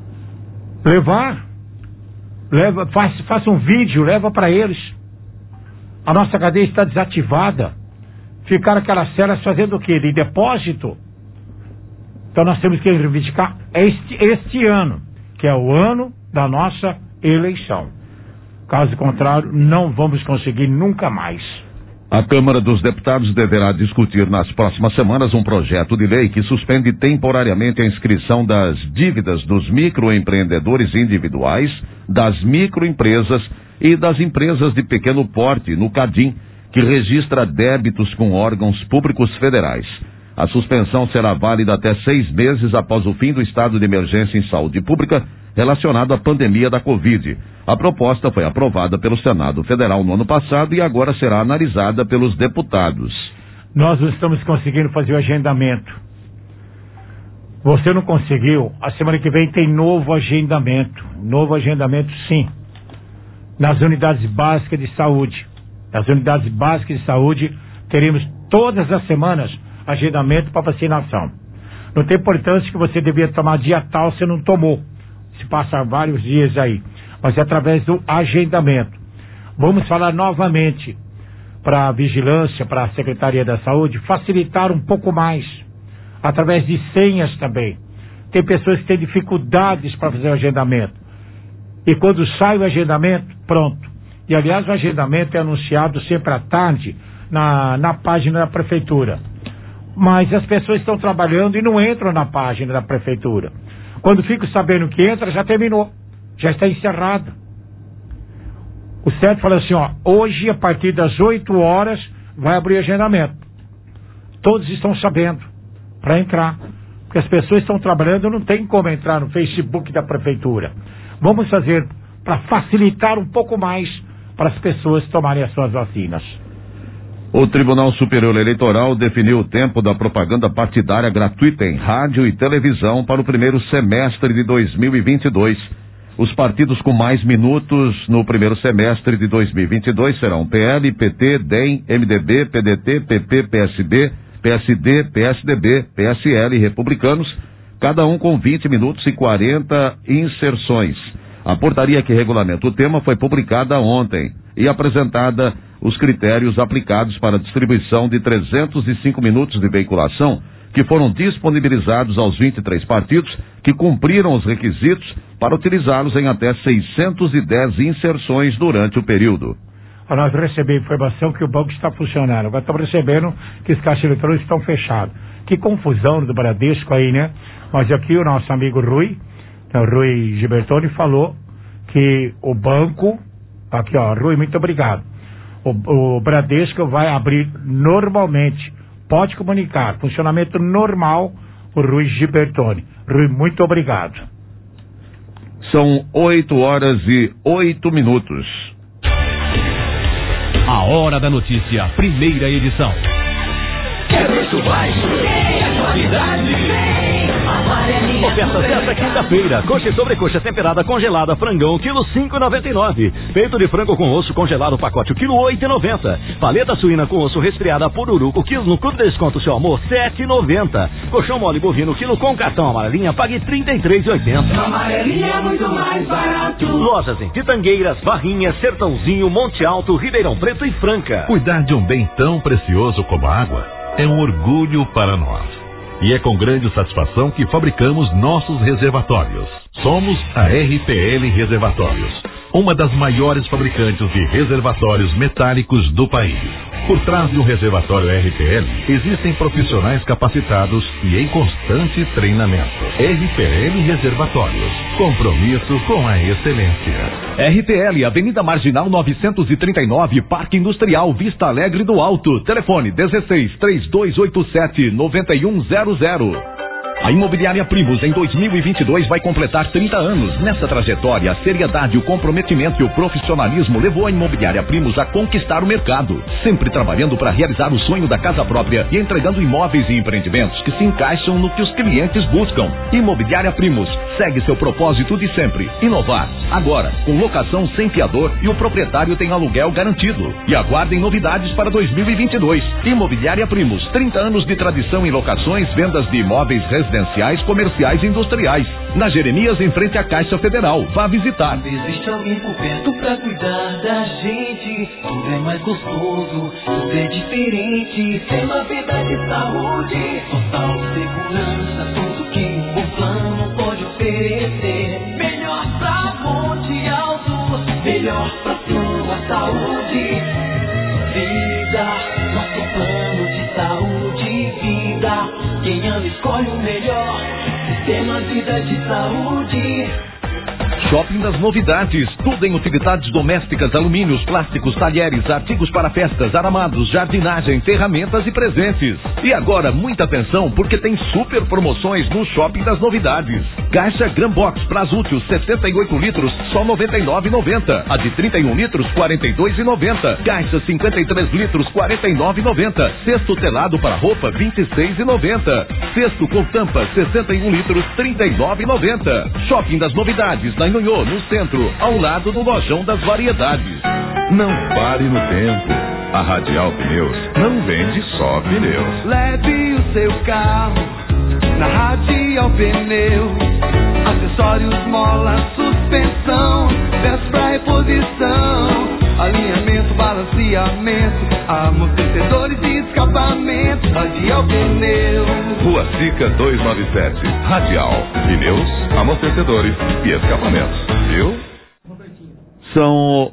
faça um vídeo, leva para eles. A nossa cadeia está desativada. Ficaram aquelas celas fazendo o quê? De depósito? Então nós temos que reivindicar este ano, que é o ano da nossa eleição. Caso contrário, não vamos conseguir nunca mais. A Câmara dos Deputados deverá discutir nas próximas semanas um projeto de lei que suspende temporariamente a inscrição das dívidas dos microempreendedores individuais, das microempresas e das empresas de pequeno porte no CADIM, que registra débitos com órgãos públicos federais. A suspensão será válida até 6 meses após o fim do estado de emergência em saúde pública relacionado à pandemia da Covid. A proposta foi aprovada pelo Senado Federal no ano passado e agora será analisada pelos deputados. Nós não estamos conseguindo fazer o agendamento. Você não conseguiu? A semana que vem tem novo agendamento. Novo agendamento, sim. Nas unidades básicas de saúde. Nas unidades básicas de saúde, teremos todas as semanas agendamento para vacinação. Não tem importância que você devia tomar dia tal, você não tomou. Se passa vários dias aí. Mas é através do agendamento. Vamos falar novamente para a vigilância, para a Secretaria da Saúde, facilitar um pouco mais. Através de senhas também. Tem pessoas que têm dificuldades para fazer o agendamento. E quando sai o agendamento, pronto. E aliás, o agendamento é anunciado sempre à tarde na página da Prefeitura. Mas as pessoas estão trabalhando e não entram na página da Prefeitura. Quando fico sabendo que entra, já terminou. Já está encerrado. O certo fala assim, hoje a partir das 8 horas vai abrir agendamento. Todos estão sabendo para entrar. Porque as pessoas estão trabalhando, não tem como entrar no Facebook da Prefeitura. Vamos fazer para facilitar um pouco mais para as pessoas tomarem as suas vacinas. O Tribunal Superior Eleitoral definiu o tempo da propaganda partidária gratuita em rádio e televisão para o primeiro semestre de 2022. Os partidos com mais minutos no primeiro semestre de 2022 serão PL, PT, DEM, MDB, PDT, PP, PSB, PSD, PSDB, PSL e Republicanos, cada um com 20 minutos e 40 inserções. A portaria que regulamenta o tema foi publicada ontem e apresentada os critérios aplicados para a distribuição de 305 minutos de veiculação que foram disponibilizados aos 23 partidos que cumpriram os requisitos para utilizá-los em até 610 inserções durante o período. Nós recebemos informação que o banco está funcionando. Agora estamos recebendo que os caixas eletrônicos estão fechados. Que confusão do Bradesco aí, né? Mas aqui o nosso amigo Rui Gibertoni falou que o banco, aqui Rui, muito obrigado. O Bradesco vai abrir normalmente. Pode comunicar. Funcionamento normal, o Rui Gibertoni. Rui, muito obrigado. São 8 horas e 8 minutos. A Hora da Notícia, primeira edição. É preço baixo, é qualidade. Ofertas desta quinta-feira: coxa e sobrecoxa temperada congelada frangão, quilo 5,99. Peito de frango com osso congelado pacote, o quilo 8,90. Paleta suína com osso resfriada pururuco, quilo no Clube Desconto Seu Amor, 7,90. Colchão mole bovino, quilo com cartão amarelinha, pague 33,80. Amarelinha é muito mais barato. Lojas em Pitangueiras, Barrinhas, Sertãozinho, Monte Alto, Ribeirão Preto e Franca. Cuidar de um bem tão precioso como a água é um orgulho para nós. E é com grande satisfação que fabricamos nossos reservatórios. Somos a RPL Reservatórios, uma das maiores fabricantes de reservatórios metálicos do país. Por trás de um reservatório RPL, existem profissionais capacitados e em constante treinamento. RPL Reservatórios, compromisso com a excelência. RPL, Avenida Marginal 939, Parque Industrial, Vista Alegre do Alto. Telefone 16-3287-9100. A Imobiliária Primus em 2022 vai completar 30 anos. Nessa trajetória, a seriedade, o comprometimento e o profissionalismo levou a Imobiliária Primus a conquistar o mercado, sempre trabalhando para realizar o sonho da casa própria e entregando imóveis e empreendimentos que se encaixam no que os clientes buscam. Imobiliária Primus segue seu propósito de sempre, inovar. Agora, com locação sem fiador e o proprietário tem aluguel garantido. E aguardem novidades para 2022. Imobiliária Primus, 30 anos de tradição em locações, vendas de imóveis residenciais residenciais, comerciais e industriais. Na Jeremias, em frente à Caixa Federal. Vá visitar. Existe alguém por perto pra cuidar da gente. Tudo é mais gostoso, tudo é diferente. Tem uma vida de saúde, total segurança, tudo que um bom plano pode oferecer. Melhor pra Monte Alto, melhor pra sua saúde. Vida, nosso plano de saúde e vida. Quem ama escolhe o melhor. Sistema Vida de Saúde. Shopping das Novidades, tudo em utilidades domésticas, alumínios, plásticos, talheres, artigos para festas, aramados, jardinagem, ferramentas e presentes. E agora, muita atenção, porque tem super promoções no Shopping das Novidades. Caixa Grambox Prazo Útil 78 litros, só R$ 99,90. A de 31 litros, R$ 42,90. Caixa 53 litros, R$ 49,90. Cesto telado para roupa, R$ 26,90. Cesto com tampa, 61 litros, R$ 39,90. Shopping das Novidades, na Nhonhô, no centro, ao lado do Lojão das Variedades. Não pare no tempo. A Radial Pneus não vende só pneus. Leve o seu carro na Radial Pneus. Acessórios, mola, suspensão, peças pra reposição, alinhamento, balanceamento, amortecedores e escapamento. Radial Pneus. Rua Sica 297. Radial Pneus, amortecedores e escapamentos. Viu? São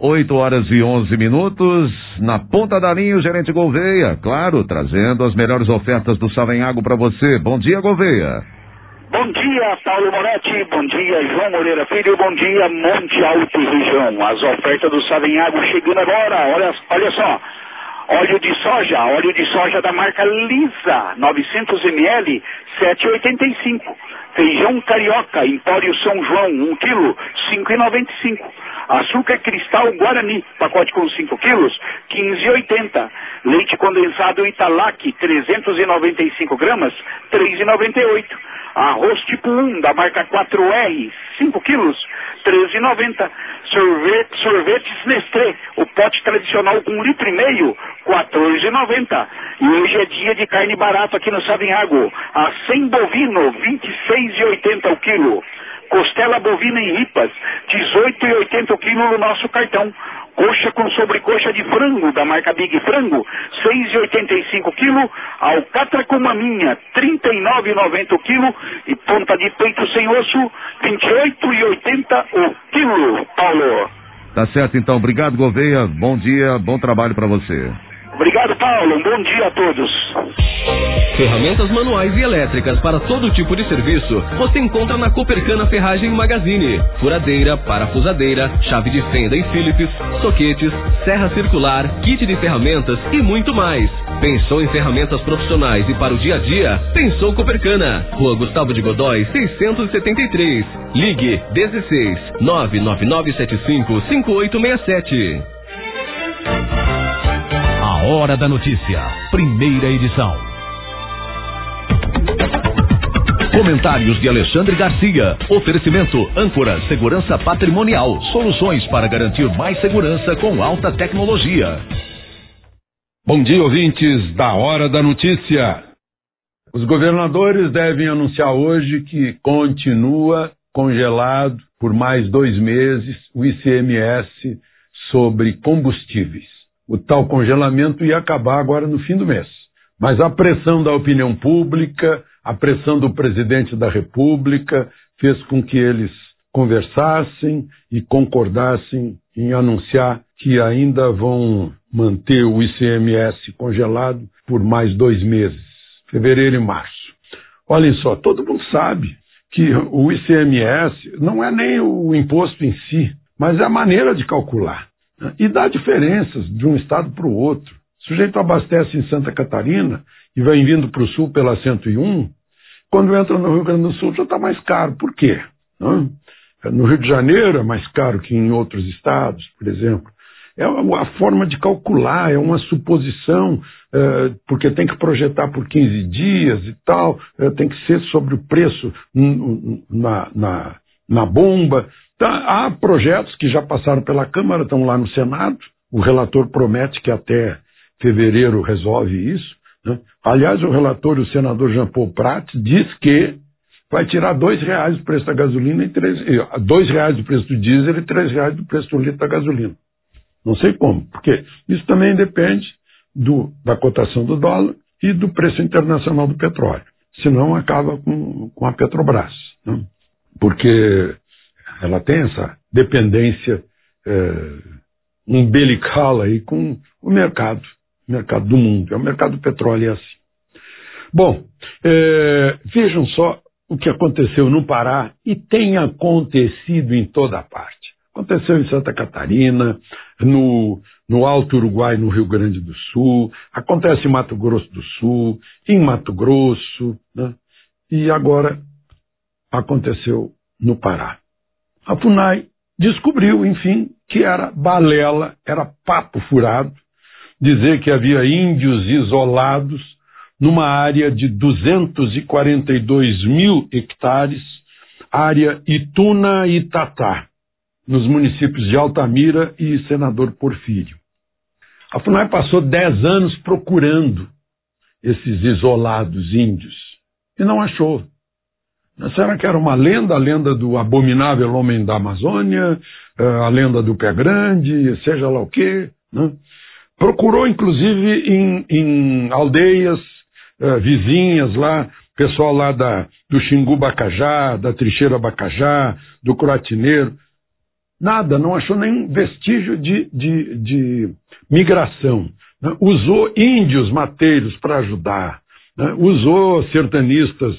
8h11. Na ponta da linha, o gerente Gouveia, claro, trazendo as melhores ofertas do Savenhago para você. Bom dia, Gouveia. Bom dia, Paulo Moretti. Bom dia, João Moreira Filho. Bom dia, Monte Alto e região. As ofertas do Savenhago chegando agora. Olha só. Óleo de soja da marca Lisa, 900 ml, 7,85. Feijão carioca, Empório São João, 1 kg, 5,95. Açúcar cristal Guarani, pacote com 5 quilos, 15,80. Leite condensado Italac, 395 gramas, 3,98. Arroz tipo 1 da marca 4R, 5 quilos, 13,90. Sorvetes Nestlé, o pote tradicional com 1,5 litro, 14,90. E hoje é dia de carne barata aqui no Savenhago. A 100 bovino, 26,80 o quilo. Costela bovina em ripas, 18,80 o quilo no nosso cartão. Coxa com sobrecoxa de frango, da marca Big Frango, 6,85 o quilo. Alcatra com maminha, 39,90 o quilo. E ponta de peito sem osso, 28,80 o quilo. Paulo. Tá certo, então. Obrigado, Gouveia. Bom dia, bom trabalho para você. Obrigado, Paulo. Um bom dia a todos. Ferramentas manuais e elétricas para todo tipo de serviço você encontra na Copercana Ferragem Magazine. Furadeira, parafusadeira, chave de fenda e Phillips, soquetes, serra circular, kit de ferramentas e muito mais. Pensou em ferramentas profissionais e para o dia a dia? Pensou Copercana. Rua Gustavo de Godói, 673. Ligue 16 99975 5867. A Hora da Notícia, primeira edição. Comentários de Alexandre Garcia. Oferecimento Âncora Segurança Patrimonial. Soluções para garantir mais segurança com alta tecnologia. Bom dia, ouvintes da Hora da Notícia. Os governadores devem anunciar hoje que continua congelado por mais 2 meses o ICMS sobre combustíveis. O tal congelamento ia acabar agora no fim do mês. Mas a pressão da opinião pública, a pressão do presidente da República fez com que eles conversassem e concordassem em anunciar que ainda vão manter o ICMS congelado por mais 2 meses, fevereiro e março. Olhem só, todo mundo sabe que o ICMS não é nem o imposto em si, mas é a maneira de calcular. E dá diferenças de um estado para o outro. O sujeito abastece em Santa Catarina e vai vindo para o sul pela 101, quando entra no Rio Grande do Sul já está mais caro. Por quê? No Rio de Janeiro é mais caro que em outros estados, por exemplo. É a forma de calcular, é uma suposição, porque tem que projetar por 15 dias e tal, tem que ser sobre o preço na bomba. Há projetos que já passaram pela Câmara, estão lá no Senado, o relator promete que até fevereiro resolve isso. Aliás, o relator, o senador Jean Paul Prats, diz que vai tirar R$2 do preço da gasolina e R$2 do preço do diesel e R$3 do preço do litro da gasolina. Não sei como, porque isso também depende da cotação do dólar e do preço internacional do petróleo. Senão acaba com a Petrobras, né? Porque ela tem essa dependência umbilical aí com o mercado do mundo. É o mercado do petróleo, é assim. Bom, vejam só o que aconteceu no Pará e tem acontecido em toda a parte. Aconteceu em Santa Catarina, no Alto Uruguai, no Rio Grande do Sul, acontece em Mato Grosso do Sul, em Mato Grosso, né? E agora aconteceu no Pará. A FUNAI descobriu, enfim, que era balela, era papo furado, dizer que havia índios isolados numa área de 242 mil hectares, área Ituna-Itatá, nos municípios de Altamira e Senador Porfírio. A FUNAI passou 10 anos procurando esses isolados índios e não achou. Será que era uma lenda, a lenda do abominável homem da Amazônia, a lenda do Pé Grande, seja lá o quê, né? Procurou, inclusive, em aldeias vizinhas lá, pessoal lá do Xingu Bacajá, da Trincheira Bacajá, do Croatineiro. Nada, não achou nenhum vestígio de migração, né? Usou índios mateiros para ajudar, né? Usou sertanistas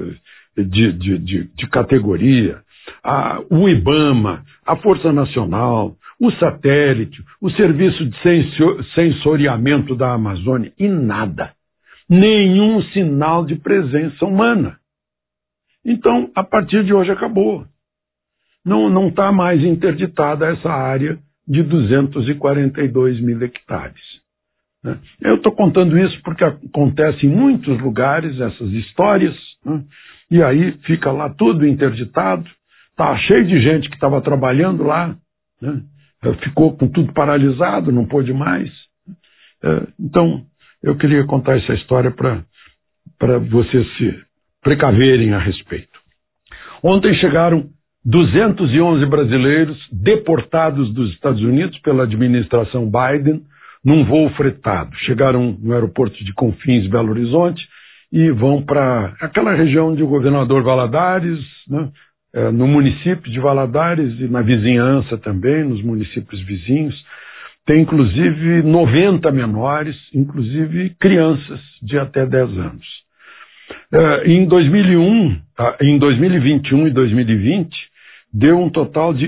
de categoria, o IBAMA, a Força Nacional, o satélite, o Serviço de Sensoriamento da Amazônia, e nada. Nenhum sinal de presença humana. Então, a partir de hoje acabou. Não está mais interditada essa área de 242 mil hectares. Né? Eu estou contando isso porque acontece em muitos lugares essas histórias, né? E aí fica lá tudo interditado, está cheio de gente que estava trabalhando lá, né? Ficou com tudo paralisado, não pôde mais. Então, eu queria contar essa história para vocês se precaverem a respeito. Ontem chegaram 211 brasileiros deportados dos Estados Unidos pela administração Biden num voo fretado. Chegaram no aeroporto de Confins, Belo Horizonte, e vão para aquela região onde o governador Valadares, né, no município de Valadares e na vizinhança também, nos municípios vizinhos, tem inclusive 90 menores, inclusive crianças de até 10 anos. Em 2021 e 2020, deu um total de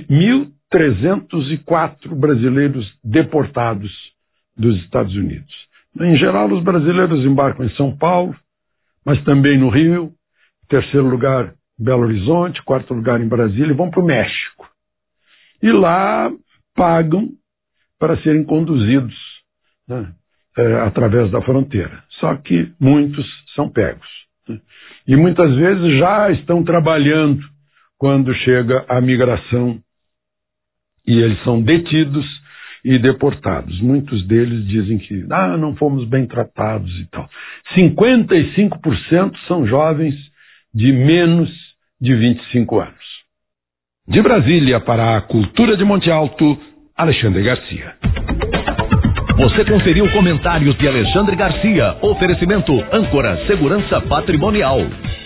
1.304 brasileiros deportados dos Estados Unidos. Em geral, os brasileiros embarcam em São Paulo, mas também no Rio, terceiro lugar Belo Horizonte, quarto lugar em Brasília, e vão para o México. E lá pagam para serem conduzidos, né, através da fronteira. Só que muitos são pegos, né? E muitas vezes já estão trabalhando quando chega a migração e eles são detidos e deportados. Muitos deles dizem que não fomos bem tratados e tal. 55% são jovens de menos de 25 anos. De Brasília para a Cultura de Monte Alto, Alexandre Garcia. Você conferiu comentários de Alexandre Garcia. Oferecimento Âncora Segurança Patrimonial.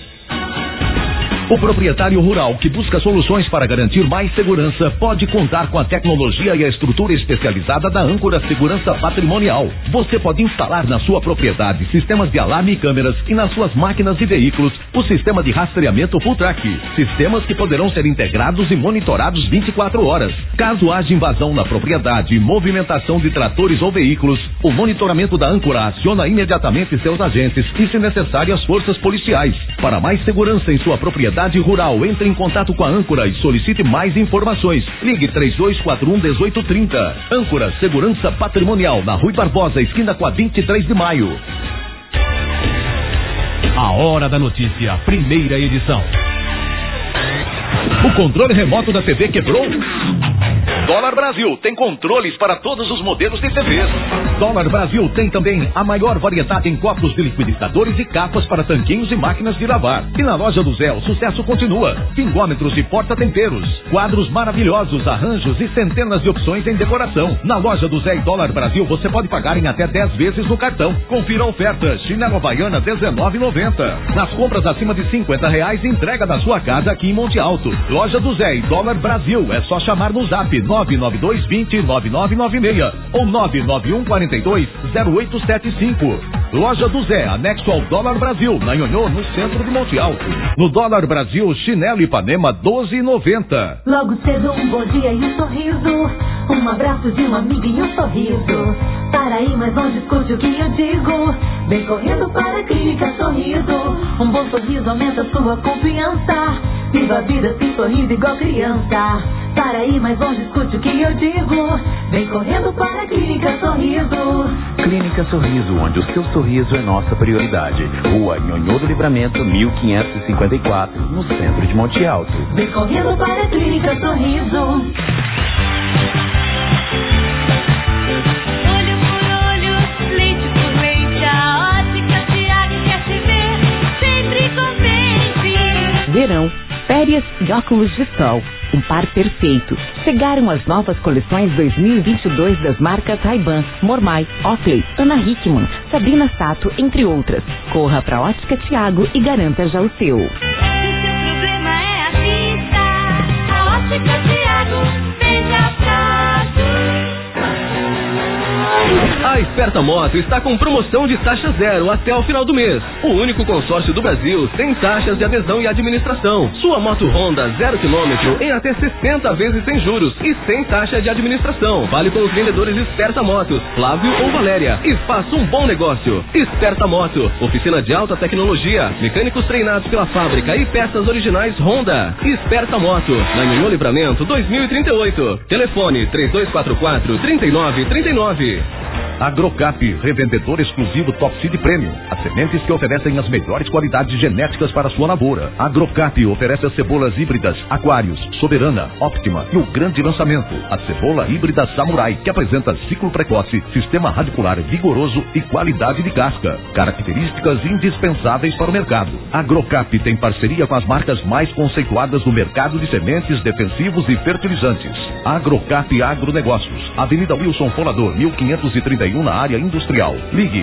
O proprietário rural que busca soluções para garantir mais segurança pode contar com a tecnologia e a estrutura especializada da Âncora Segurança Patrimonial. Você pode instalar na sua propriedade sistemas de alarme e câmeras e nas suas máquinas e veículos o sistema de rastreamento Full Track. Sistemas que poderão ser integrados e monitorados 24 horas. Caso haja invasão na propriedade e movimentação de tratores ou veículos, o monitoramento da Âncora aciona imediatamente seus agentes e, se necessário, as forças policiais. Para mais segurança em sua propriedade rural, entre em contato com a Âncora e solicite mais informações. Ligue 3241-1830. Âncora Segurança Patrimonial, na Rui Barbosa, esquina com a 23 de maio. A Hora da Notícia, primeira edição. O controle remoto da TV quebrou? Dólar Brasil tem controles para todos os modelos de TVs. Dólar Brasil tem também a maior variedade em copos de liquidificadores e capas para tanquinhos e máquinas de lavar. E na loja do Zé, o sucesso continua. Pingômetros e porta-temperos, quadros maravilhosos, arranjos e centenas de opções em decoração. Na loja do Zé e Dólar Brasil, você pode pagar em até 10 vezes no cartão. Confira a oferta. Chinelo Havaiana R$19,90. Nas compras acima de R$50, entrega da sua casa aqui em Monte Alto. Loja do Zé e Dólar Brasil. É só chamar no zap 992209996 ou 991420875. Loja do Zé, anexo ao Dólar Brasil, na Nhonhô, no centro de Monte Alto. No Dólar Brasil, chinelo Ipanema R$12,90. Logo cedo um bom dia e um sorriso, um abraço de uma amiga e um sorriso. Para aí, mas não discute o que eu digo. Vem correndo para a Clínica Sorriso. Um bom sorriso aumenta sua confiança. Viva a vida assim sorrindo igual criança. Para aí, mas não discute o que eu digo. Vem correndo para a Clínica Sorriso. Clínica Sorriso, onde o seu sorriso é nossa prioridade. Rua Nhonhô do Livramento, 1554, no centro de Monte Alto. Vem correndo para a Clínica Sorriso. Olho por olho, leite por leite, a Ótica Tiago quer te ver sempre contente. Verão, férias e óculos de sol. Um par perfeito. Chegaram as novas coleções 2022 das marcas Ray-Ban, Mormai, Oakley, Ana Hickman, Sabrina Sato, entre outras. Corra pra Ótica Tiago e garanta já o seu. Se o seu problema é a vista, a Ótica Tiago veja fácil. A Esperta Moto está com promoção de taxa zero até o final do mês. O único consórcio do Brasil sem taxas de adesão e administração. Sua moto Honda 0 km em até 60 vezes sem juros e sem taxa de administração. Vale com os vendedores Esperta Motos, Flávio ou Valéria. E faça um bom negócio. Esperta Moto, oficina de alta tecnologia, mecânicos treinados pela fábrica e peças originais Honda. Esperta Moto, na Nhonhô Livramento 2038. Telefone 3244-3939. Agrocap, revendedor exclusivo Top Seed Premium. As sementes que oferecem as melhores qualidades genéticas para a sua lavoura. Agrocap oferece as cebolas híbridas Aquários, Soberana, Optima e o grande lançamento, a cebola híbrida Samurai, que apresenta ciclo precoce, sistema radicular vigoroso e qualidade de casca. Características indispensáveis para o mercado. Agrocap tem parceria com as marcas mais conceituadas no mercado de sementes, defensivos e fertilizantes. Agrocap Agronegócios, Avenida Wilson Folador, 1531, na área industrial. Ligue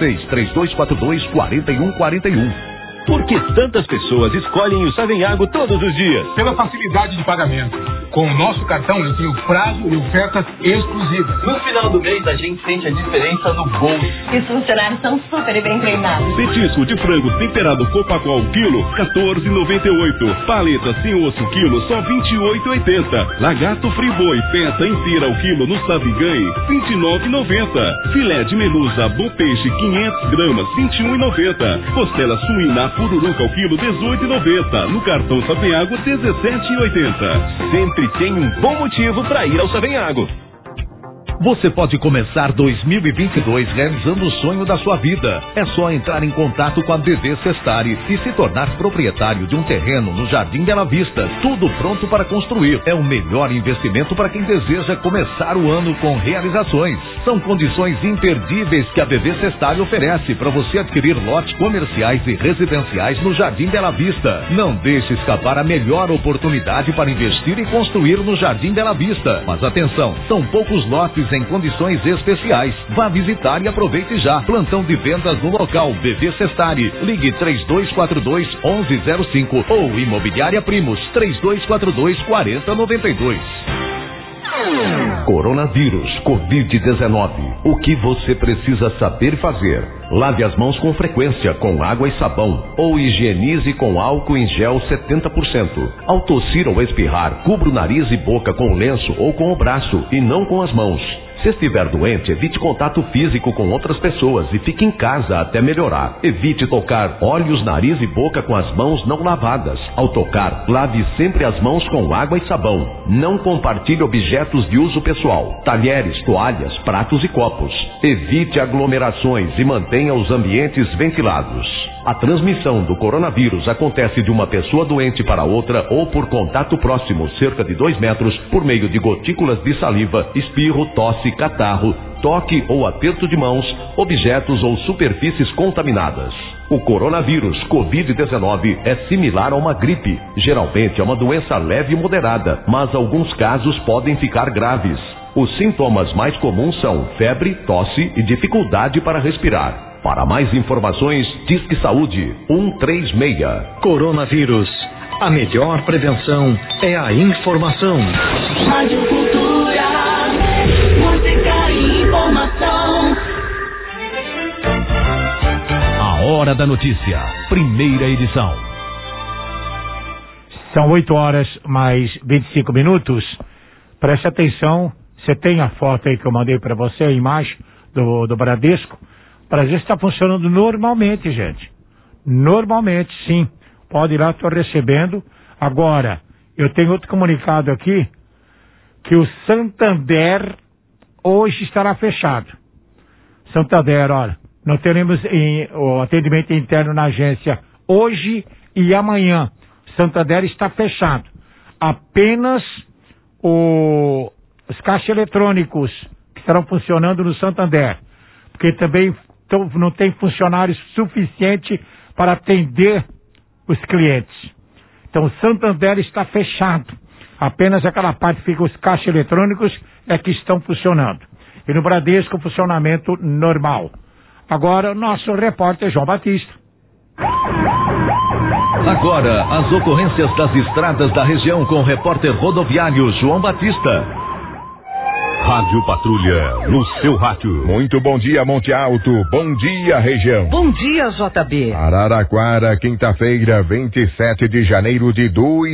16-3242-4141. Por que tantas pessoas escolhem o Savenhago todos os dias? Pela facilidade de pagamento. Com o nosso cartão eu tenho prazo e ofertas exclusivas. No final do mês a gente sente a diferença no bolso. E os funcionários são super bem treinados. Petisco de frango temperado Copacol quilo, R$14,98. Paleta sem osso quilo, só R$28,80. Lagarto friboi peça inteira ao quilo no Saviganhe, R$29,90. Filé de melusa bom peixe 500 gramas, R$21,90. Costela suína pururuca ao quilo, R$18,90. No cartão Savenhago, R$17,80. Sempre tem um bom motivo para ir ao Savenhago. Você pode começar 2022 realizando o sonho da sua vida. É só entrar em contato com a BV Sestari e se tornar proprietário de um terreno no Jardim Bela Vista. Tudo pronto para construir. É o melhor investimento para quem deseja começar o ano com realizações. São condições imperdíveis que a BV Sestari oferece para você adquirir lotes comerciais e residenciais no Jardim Bela Vista. Não deixe escapar a melhor oportunidade para investir e construir no Jardim Bela Vista. Mas atenção, são poucos lotes em condições especiais. Vá visitar e aproveite já. Plantão de vendas no local BV Sestari. Ligue 3242-1105 ou Imobiliária Primos 3242-4092. Coronavírus, Covid-19. O que você precisa saber fazer? Lave as mãos com frequência com água e sabão ou higienize com álcool em gel 70%. Ao tossir ou espirrar, cubra o nariz e boca com lenço ou com o braço e não com as mãos. Se estiver doente, evite contato físico com outras pessoas e fique em casa até melhorar. Evite tocar olhos, nariz e boca com as mãos não lavadas. Ao tocar, lave sempre as mãos com água e sabão. Não compartilhe objetos de uso pessoal, talheres, toalhas, pratos e copos. Evite aglomerações e mantenha os ambientes ventilados. A transmissão do coronavírus acontece de uma pessoa doente para outra ou por contato próximo, cerca de 2 metros, por meio de gotículas de saliva, espirro, tosse, catarro, toque ou aperto de mãos, objetos ou superfícies contaminadas. O coronavírus Covid-19 é similar a uma gripe. Geralmente é uma doença leve e moderada, mas alguns casos podem ficar graves. Os sintomas mais comuns são febre, tosse e dificuldade para respirar. Para mais informações, Disque Saúde 136. Coronavírus. A melhor prevenção é a informação. Rádio Cultura, música e informação. A Hora da Notícia, primeira edição. São 8h mais 25. Preste atenção, você tem a foto aí que eu mandei para você, a imagem do Bradesco. O Bradesco está funcionando normalmente, gente. Normalmente, sim. Pode ir lá, estou recebendo. Agora, eu tenho outro comunicado aqui, que o Santander hoje estará fechado. Santander, olha, nós teremos o atendimento interno na agência hoje e amanhã. Santander está fechado. Apenas os caixas eletrônicos que estarão funcionando no Santander. Porque também não tem funcionários suficiente para atender os clientes. Então o Santander está fechado. Apenas aquela parte que fica os caixas eletrônicos é que estão funcionando. E no Bradesco, funcionamento normal. Agora, o nosso repórter João Batista. Agora, as ocorrências das estradas da região com o repórter rodoviário João Batista. Rádio Patrulha, no seu rádio. Muito bom dia, Monte Alto. Bom dia, região. Bom dia, JB. Araraquara, quinta-feira, 27 de janeiro de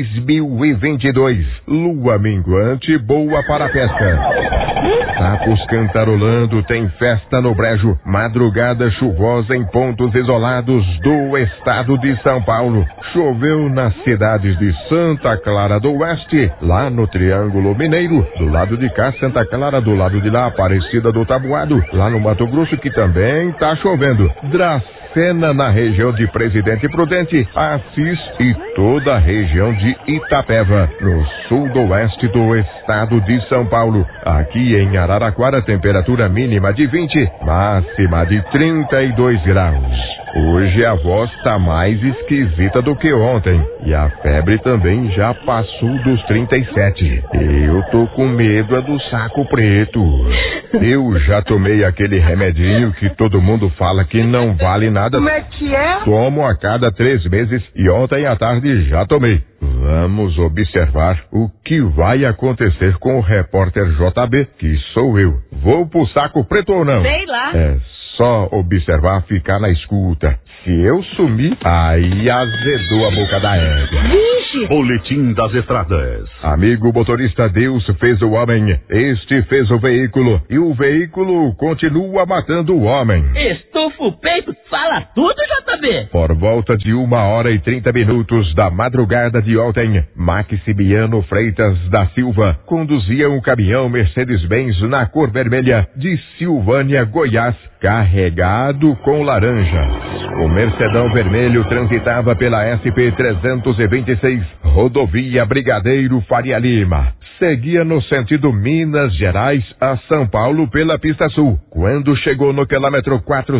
2022. Lua minguante, boa para a festa. Sapos cantarolando, tem festa no Brejo. Madrugada chuvosa em pontos isolados do estado de São Paulo. Choveu nas cidades de Santa Clara do Oeste, lá no Triângulo Mineiro. Do lado de cá, Santa Clara, do lado de lá, Aparecida do Tabuado, lá no Mato Grosso, que também tá chovendo. Dracena na região de Presidente Prudente, Assis e toda a região de Itapeva, no sul do oeste do estado de São Paulo. Aqui em Araraquara, temperatura mínima de 20, máxima de 32 graus. Hoje a voz tá mais esquisita do que ontem. E a febre também já passou dos 37. Eu tô com medo do saco preto. Eu já tomei aquele remedinho que todo mundo fala que não vale nada. Como é que é? Tomo a cada 3 meses e ontem à tarde já tomei. Vamos observar o que vai acontecer com o repórter JB, que sou eu. Vou pro saco preto ou não? Sei lá. É só observar, ficar na escuta. Se eu sumir, aí azedou a boca da égua. Vixe! Boletim das estradas. Amigo motorista, Deus fez o homem, este fez o veículo, e o veículo continua matando o homem. Estufa o peito, fala tudo, JB. Por volta de 1h30 da madrugada de ontem, Maximiano Freitas da Silva conduzia um caminhão Mercedes-Benz na cor vermelha de Silvânia, Goiás, carregado com laranjas. O Mercedão vermelho transitava pela SP-326, rodovia Brigadeiro Faria Lima. Seguia no sentido Minas Gerais a São Paulo pela pista sul. Quando chegou no quilômetro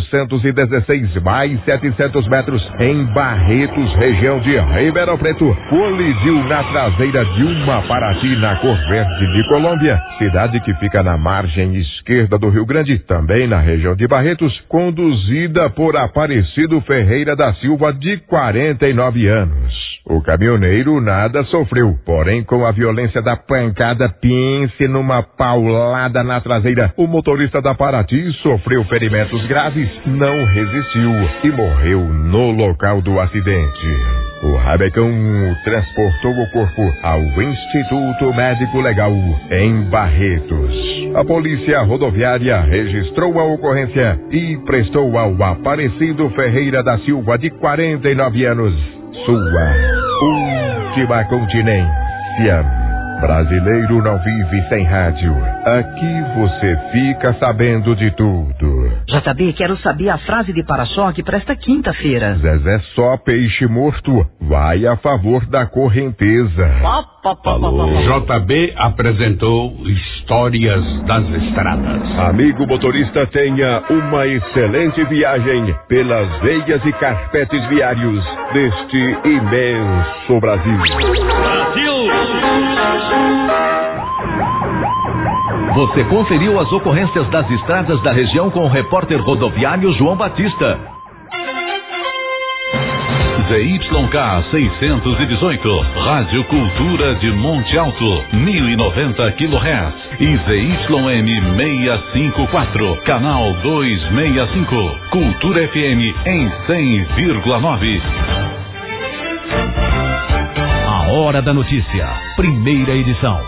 416 mais 700 metros, em Barretos, região de Ribeirão Preto, colidiu na traseira de uma Paraty na cor verde de Colômbia, cidade que fica na margem esquerda do Rio Grande, também na região de Barretos, conduzida por Aparecido Ferreira da Silva, de 49 anos. O caminhoneiro nada sofreu, porém com a violência da pancada, pense numa paulada na traseira. O motorista da Paraty sofreu ferimentos graves, não resistiu e morreu no local do acidente. O Rabecão transportou o corpo ao Instituto Médico Legal em Barretos. A polícia rodoviária registrou a ocorrência e prestou ao Aparecido Ferreira da Silva, de 49 anos, sua última continência. Brasileiro não vive sem rádio. Aqui você fica sabendo de tudo. JB, quero saber a frase de para-choque para esta quinta-feira. Zezé só peixe morto vai a favor da correnteza. JB apresentou Histórias das Estradas. Amigo motorista, tenha uma excelente viagem pelas veias e carpetes viários deste imenso Brasil. Você conferiu as ocorrências das estradas da região com o repórter rodoviário João Batista. ZYK 618, Rádio Cultura de Monte Alto, 1090 kHz. E ZYM 654, Canal 265, Cultura FM em 100,9. A Hora da Notícia, primeira edição.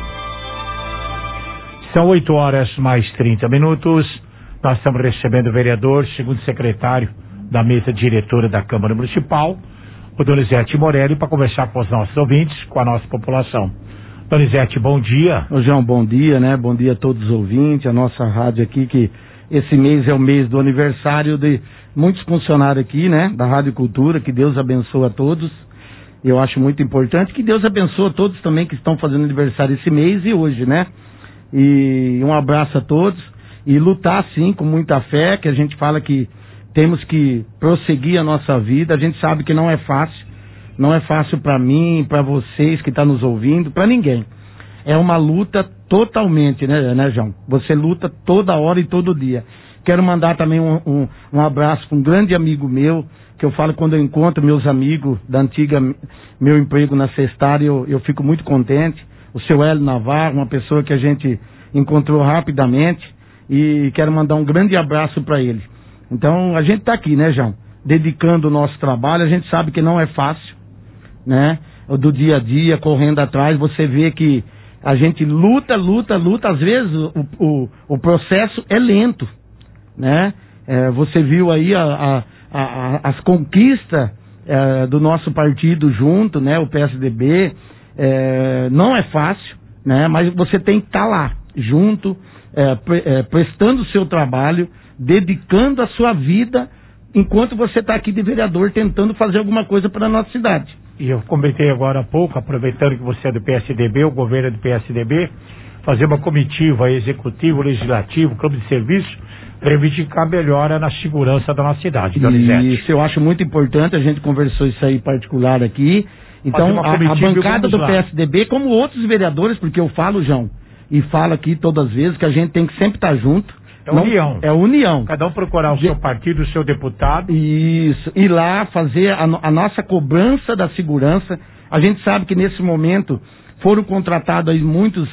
São 8h mais 30 minutos. Nós estamos recebendo o vereador, segundo secretário da mesa diretora da Câmara Municipal, o Donizete Morelli, para conversar com os nossos ouvintes, com a nossa população. Donizete, bom dia. Ô João, bom dia, né? Bom dia a todos os ouvintes, a nossa rádio aqui, que esse mês é o mês do aniversário de muitos funcionários aqui, né? Da Rádio Cultura, que Deus abençoe a todos. Eu acho muito importante que Deus abençoe a todos também que estão fazendo aniversário esse mês e hoje, né? E um abraço a todos e lutar sim com muita fé, que a gente fala que temos que prosseguir a nossa vida. A gente sabe que não é fácil para mim, para vocês que estão nos ouvindo, para ninguém. É uma luta totalmente, né, João? Você luta toda hora e todo dia. Quero mandar também um abraço para um grande amigo meu, que eu falo quando eu encontro meus amigos da antiga meu emprego na Cestária, eu fico muito contente. O seu Hélio Navarro, uma pessoa que a gente encontrou rapidamente, e quero mandar um grande abraço para ele. Então, a gente está aqui, né, João? Dedicando o nosso trabalho. A gente sabe que não é fácil, né? Do dia a dia, correndo atrás, você vê que a gente luta. Às vezes, o processo é lento, né? Você viu aí as conquistas do nosso partido junto, né? O PSDB. Não é fácil, né? Mas você tem que estar lá, junto, prestando o seu trabalho, dedicando a sua vida, enquanto você está aqui de vereador, tentando fazer alguma coisa para a nossa cidade. E eu comentei agora há pouco, aproveitando que você é do PSDB, o governo é do PSDB, fazer uma comitiva executivo, legislativo, clube de serviço, reivindicar melhora na segurança da nossa cidade. Isso, eu acho muito importante, a gente conversou isso aí em particular aqui. Então, a bancada do PSDB, como outros vereadores, porque eu falo, João, e falo aqui todas as vezes, que a gente tem que sempre estar junto. União. É união. Cada um procurar o seu partido, o seu deputado. Isso. Ir lá fazer a nossa cobrança da segurança. A gente sabe que nesse momento foram contratados aí muitos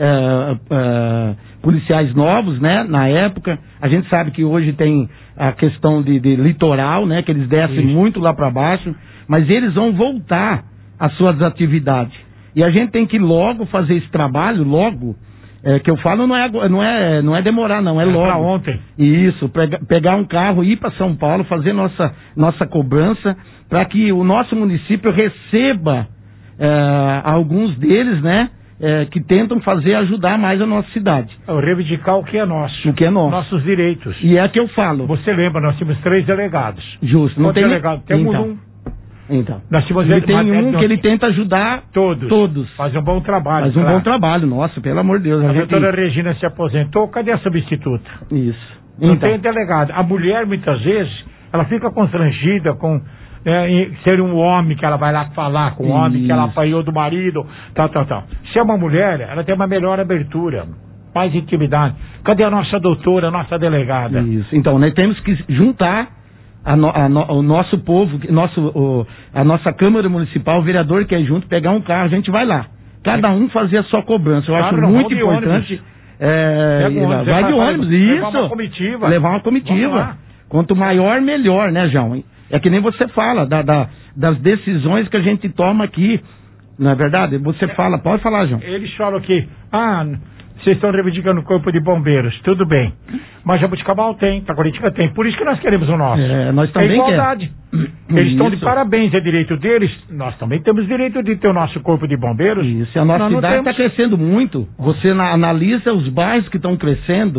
policiais novos, né? Na época. A gente sabe que hoje tem a questão de litoral, né? Que eles descem muito lá para baixo. Mas eles vão voltar às suas atividades. E a gente tem que logo fazer esse trabalho, logo. Que eu falo não é demorar, não, é logo. Pra ontem. Isso, pegar um carro, ir para São Paulo, fazer nossa cobrança, para que o nosso município receba alguns deles, né? Que tentam ajudar mais a nossa cidade. Reivindicar o que é nosso. O que é nosso. Nossos direitos. E é que eu falo. Você lembra, nós tínhamos 3 delegados. Justo. Não tem delegado, temos Então, nós tínhamos ele tem que ele tenta ajudar todos. Faz um bom trabalho. Faz um bom trabalho, nossa, pelo amor de Deus. A doutora Regina se aposentou, cadê a substituta? Isso. Não tem delegado. A mulher, muitas vezes, ela fica constrangida com ser um homem que ela vai lá falar com o homem que ela apanhou do marido, tal. Se é uma mulher, ela tem uma melhor abertura, mais intimidade. Cadê a nossa doutora, a nossa delegada? Isso. Então, nós temos que juntar o nosso povo, a nossa Câmara Municipal, o vereador que é junto, pegar um carro, a gente vai lá. Cada um fazer a sua cobrança. Eu acho muito importante. Vai de ônibus, isso. Levar uma comitiva. Quanto maior, melhor, né, João? É que nem você fala das decisões que a gente toma aqui. Não é verdade? Você fala, pode falar, João. Eles falam aqui, vocês estão reivindicando o corpo de bombeiros, tudo bem. Mas Jabuticabal tem, Taquaritinga tem. Por isso que nós queremos o nosso. Nós também igualdade. Eles estão de parabéns, é direito deles. Nós também temos direito de ter o nosso corpo de bombeiros. Isso, a nossa cidade está crescendo muito. Você analisa os bairros que estão crescendo,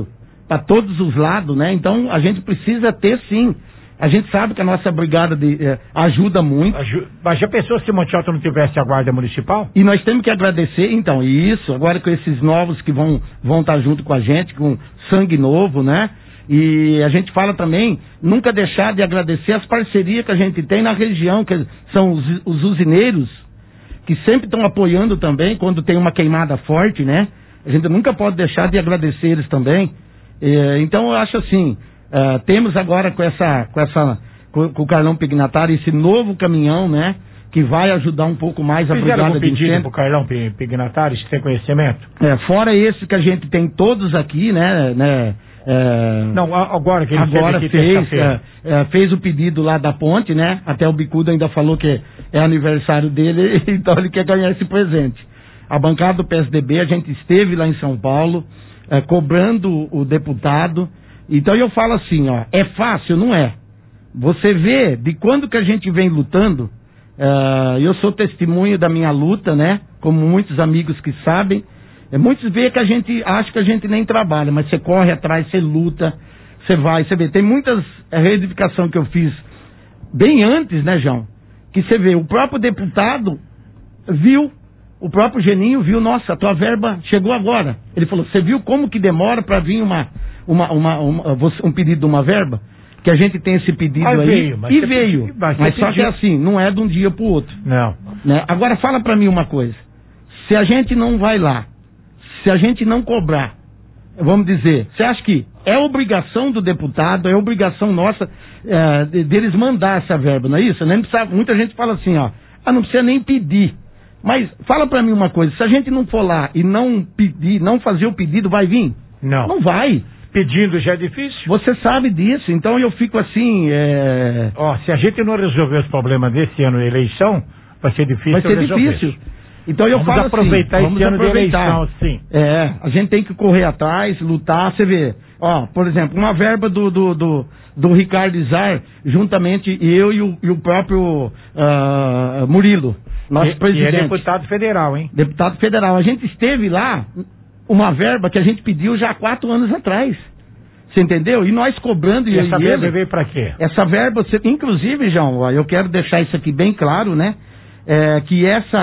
para todos os lados, né? Então a gente precisa ter sim. A gente sabe que a nossa brigada ajuda muito. Mas já pensou se Monte Alto não tivesse a guarda municipal? E nós temos que agradecer, então, isso, agora com esses novos que vão estar junto com a gente, com sangue novo, né? E a gente fala também, nunca deixar de agradecer as parcerias que a gente tem na região, que são os usineiros, que sempre estão apoiando também quando tem uma queimada forte, né? A gente nunca pode deixar de agradecer eles também. Então eu acho assim, temos agora com o Carlão Pignatari esse novo caminhão, né? Que vai ajudar um pouco mais a brigada de incêndio. Pro Carlão Pignatari, se tem conhecimento? Fora esse que a gente tem todos aqui, né? Não, agora que ele fez o pedido lá da ponte, né? Até o Bicudo ainda falou que é aniversário dele, então ele quer ganhar esse presente. A bancada do PSDB, a gente esteve lá em São Paulo, cobrando o deputado. Então eu falo assim, ó, é fácil? Não é. Você vê de quando que a gente vem lutando, eu sou testemunho da minha luta, né? Como muitos amigos que sabem. Muitos veem que a gente acha que a gente nem trabalha, mas você corre atrás, você luta, você vai, você vê. Tem muitas reedificações que eu fiz bem antes, né, João? Que você vê, o próprio deputado viu, o próprio Geninho viu, nossa, a tua verba chegou agora. Ele falou, você viu como que demora para vir um pedido de uma verba? Que a gente tem esse pedido aí. Veio. Mas só que é assim, não é de um dia pro outro. Não. Né? Agora fala para mim uma coisa. Se a gente não vai lá, se a gente não cobrar, vamos dizer, você acha que é obrigação do deputado, é obrigação nossa deles mandar essa verba, não é isso? Nem precisa, muita gente fala assim, ó, não precisa nem pedir. Mas fala pra mim uma coisa, se a gente não for lá e não pedir, não fazer o pedido, vai vir? Não. Não vai. Pedindo já é difícil? Você sabe disso, então eu fico assim... se a gente não resolver os problemas desse ano de eleição, vai ser difícil. Vai ser difícil. Então eu falo aproveitar assim, esse ano de eleição, sim. A gente tem que correr atrás, lutar, você vê. Por exemplo, uma verba do Ricardo Izar, juntamente eu e o próprio Murilo, nosso presidente. E é deputado federal, hein? Deputado federal. A gente esteve lá, uma verba que a gente pediu já há 4 anos atrás. Você entendeu? E nós cobrando... E essa verba veio pra quê? Essa verba, inclusive, João, eu quero deixar isso aqui bem claro, né? Que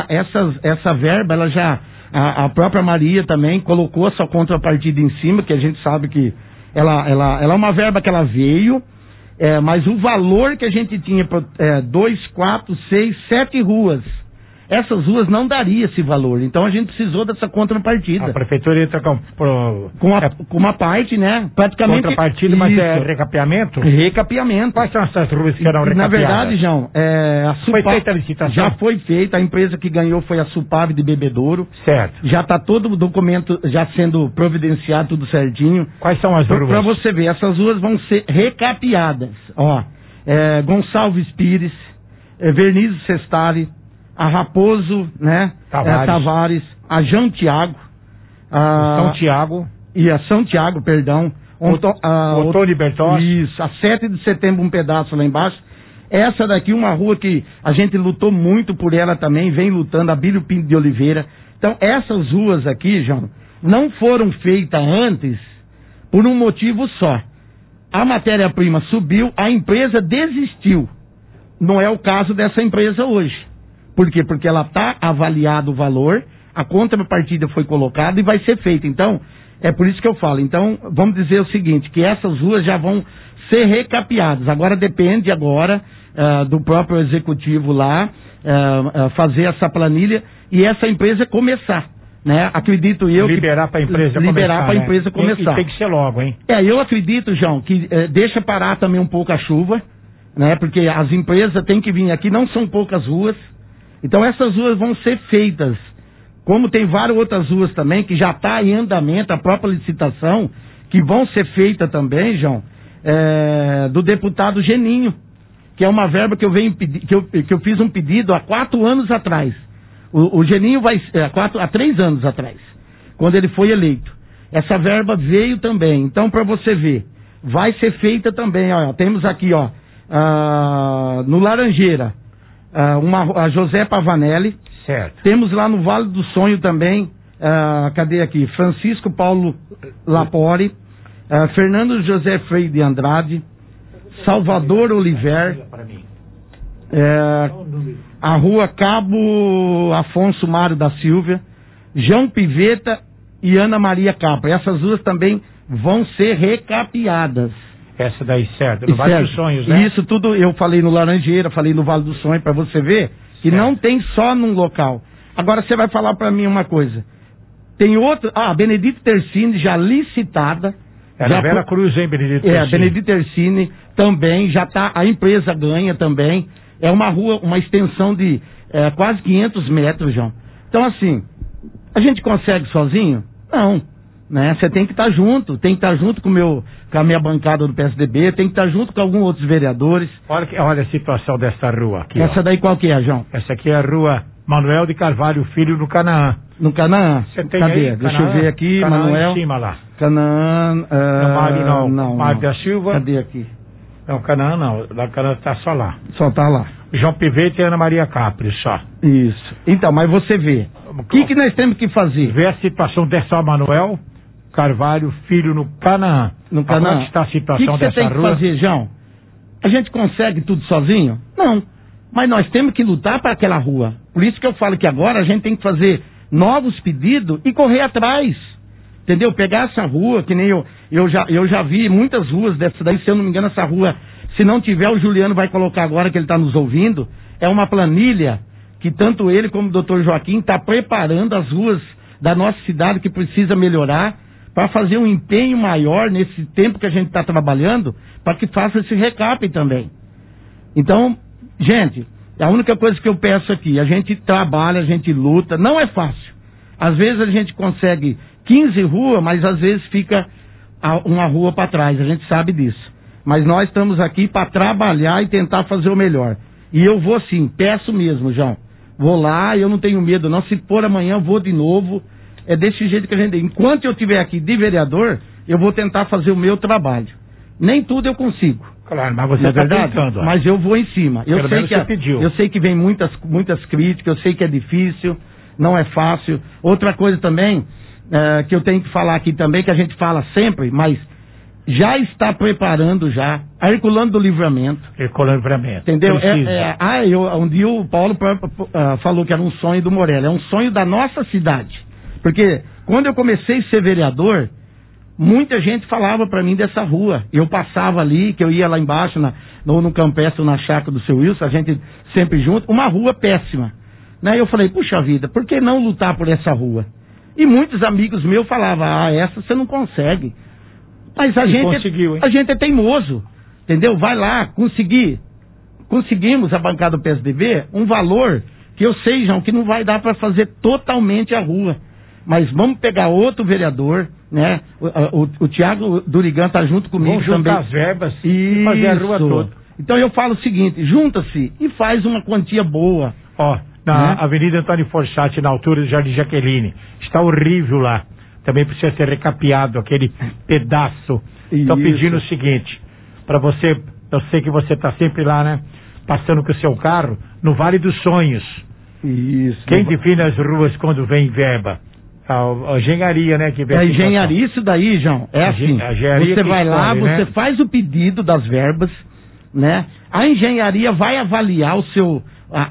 essa verba, ela já, a própria Maria também colocou a sua contrapartida em cima, que a gente sabe que ela é uma verba que ela veio, mas o valor que a gente tinha, 2, 4, 6, 7 ruas, essas ruas não daria esse valor, então a gente precisou dessa contrapartida. A prefeitura entra com uma parte, né? Praticamente. Contrapartida, mas é recapeamento? Recapeamento. Quais são essas ruas que eram recapeadas? Na verdade, João, a Supave... Foi feita a licitação? Já foi feita, a empresa que ganhou foi a Supave de Bebedouro. Certo. Já está todo o documento já sendo providenciado, tudo certinho. Quais são as ruas? Para você ver, essas ruas vão ser recapeadas. Gonçalves Pires, Vernizio Sestari, a Raposo, né? Tavares, a João Tiago, São Tiago e a São Tiago, perdão, Otônio Bertossi. Isso, a 7 de setembro um pedaço lá embaixo. Essa daqui uma rua que a gente lutou muito por ela também, vem lutando, a Bílio Pinto de Oliveira. Então essas ruas aqui, João, não foram feitas antes por um motivo só. A matéria-prima subiu, a empresa desistiu. Não é o caso dessa empresa hoje. Por quê? Porque ela está avaliado o valor, a contrapartida foi colocada e vai ser feita. Então, é por isso que eu falo. Então, vamos dizer o seguinte, que essas ruas já vão ser recapeadas. Agora depende do próprio executivo lá fazer essa planilha e essa empresa começar. Né? Acredito eu liberar para a empresa começar. E tem que ser logo, hein? Eu acredito, João, que deixa parar também um pouco a chuva, né? Porque as empresas têm que vir aqui, não são poucas ruas. Então essas ruas vão ser feitas, como tem várias outras ruas também, que já está em andamento, a própria licitação, que vão ser feitas também, João, do deputado Geninho, que é uma verba que eu fiz um pedido há 4 anos atrás. O Geninho há 3 anos atrás, quando ele foi eleito. Essa verba veio também, então para você ver, vai ser feita também, temos aqui, no Laranjeira, a José Pavanelli. Certo. Temos lá no Vale do Sonho também, cadê aqui? Francisco Paulo Lapore, Fernando José Freire de Andrade, Salvador Oliver, a rua Cabo Afonso Mário da Silva, João Piveta e Ana Maria Capra. Essas ruas também vão ser recapeadas. Essa daí, certo, no Vale dos Sonhos, né? Isso tudo eu falei no Laranjeira, falei no Vale do Sonho, para você ver que não tem só num local. Agora você vai falar para mim uma coisa. Tem outro, Benedito Tersini já licitada. Na Vera Cruz, hein, Benedito Tersini? Benedito Tersini também, já tá, a empresa ganha também. É uma rua, uma extensão de quase 500 metros, João. Então, assim, a gente consegue sozinho? Não. Né? Você tem que estar junto, com a minha bancada do PSDB, tem que estar junto com alguns outros vereadores. Olha a situação dessa rua aqui. Essa daí qual que é, João? Essa aqui é a rua Manuel de Carvalho Filho, no Canaã. No Canaã? Você tem Cadê? aí? Deixa eu ver aqui, Canaã Manuel. Em cima lá. Canaã. Não. Mário da Silva. Cadê aqui? Não, Canaã não. Lá Canaã tá só lá. Só tá lá. João Pivete e Ana Maria Capri, só. Isso. Então, mas você vê. O que nós temos que fazer? Ver a situação dessa Manuel Carvalho Filho no Canaã. No Canaã. Como está a situação dessa rua? O que você tem que fazer, João? A gente consegue tudo sozinho? Não. Mas nós temos que lutar para aquela rua. Por isso que eu falo que agora a gente tem que fazer novos pedidos e correr atrás. Entendeu? Pegar essa rua, que nem eu já vi muitas ruas dessa daí, se eu não me engano, essa rua, se não tiver, o Juliano vai colocar agora que ele está nos ouvindo, é uma planilha que tanto ele como o doutor Joaquim está preparando as ruas da nossa cidade que precisa melhorar, para fazer um empenho maior nesse tempo que a gente está trabalhando, para que faça esse recap também. Então, gente, a única coisa que eu peço aqui, a gente trabalha, a gente luta, não é fácil. Às vezes a gente consegue 15 ruas, mas às vezes fica uma rua para trás, a gente sabe disso. Mas nós estamos aqui para trabalhar e tentar fazer o melhor. E eu vou sim, peço mesmo, João. Vou lá, eu não tenho medo não, se for amanhã eu vou de novo. É desse jeito que a gente... Enquanto eu estiver aqui de vereador, eu vou tentar fazer o meu trabalho. Nem tudo eu consigo. Claro, mas você está tentando. Mas eu vou em cima. Eu sei que vem muitas críticas, eu sei que é difícil, não é fácil. Outra coisa também, que eu tenho que falar aqui também, que a gente fala sempre, mas já está preparando a Herculano do Livramento. Herculano do Livramento. Entendeu? Um dia o Paulo falou que era um sonho do Morelli. É um sonho da nossa cidade. Porque quando eu comecei a ser vereador, muita gente falava para mim dessa rua. Eu passava ali, que eu ia lá embaixo, no campestre, na chácara do seu Wilson, a gente sempre junto, uma rua péssima. Né? Eu falei, puxa vida, por que não lutar por essa rua? E muitos amigos meus falavam, essa você não consegue. Mas a gente é teimoso, entendeu? Vai lá, conseguimos a bancada do PSDB, um valor que eu sei, João, que não vai dar para fazer totalmente a rua. Mas vamos pegar outro vereador, né? O Tiago Durigan tá junto comigo também. Vamos juntar as verbas e fazer a rua toda. Então eu falo o seguinte, junta-se e faz uma quantia boa. Na Avenida Antônio Forchatti, na altura do Jardim Jaqueline, está horrível lá. Também precisa ser recapeado aquele pedaço. Estou pedindo o seguinte, para você, eu sei que você está sempre lá, né? Passando com o seu carro, no Vale dos Sonhos. Isso. Quem define as ruas quando vem verba? A engenharia, né? Que vem a engenharia, isso daí, João, é assim. Você vai lá, você faz o pedido das verbas, né? A engenharia vai avaliar o seu,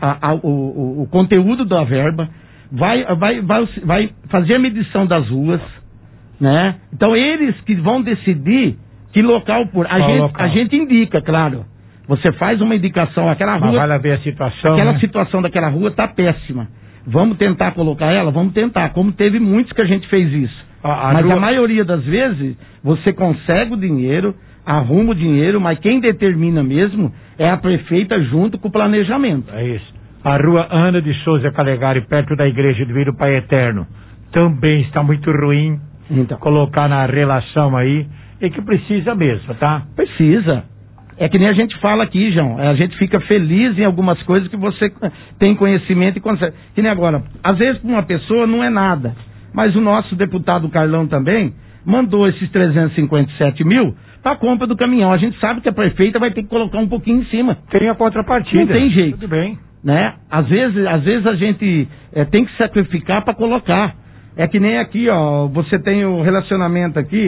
o conteúdo da verba, vai fazer a medição das ruas, né? Então eles que vão decidir que local a gente indica, claro. Você faz uma indicação, aquela rua... Mas vai lá ver a situação, aquela situação daquela rua está péssima. Vamos tentar colocar ela? Vamos tentar. Como teve muitos que a gente fez isso. Mas a maioria das vezes, você consegue o dinheiro, arruma o dinheiro, mas quem determina mesmo é a prefeita junto com o planejamento. É isso. A rua Ana de Souza Calegari, perto da igreja do Viro Pai Eterno, também está muito ruim. Então. Colocar na relação aí, e que precisa mesmo, tá? Precisa. É que nem a gente fala aqui, João, a gente fica feliz em algumas coisas que você tem conhecimento e consegue. Que nem agora, às vezes para uma pessoa não é nada, mas o nosso deputado Carlão também mandou esses 357 mil para a compra do caminhão. A gente sabe que a prefeita vai ter que colocar um pouquinho em cima. Tem a contrapartida. Não tem jeito. Tudo bem. Né? Às vezes a gente tem que sacrificar para colocar. É que nem aqui, ó, você tem o relacionamento aqui,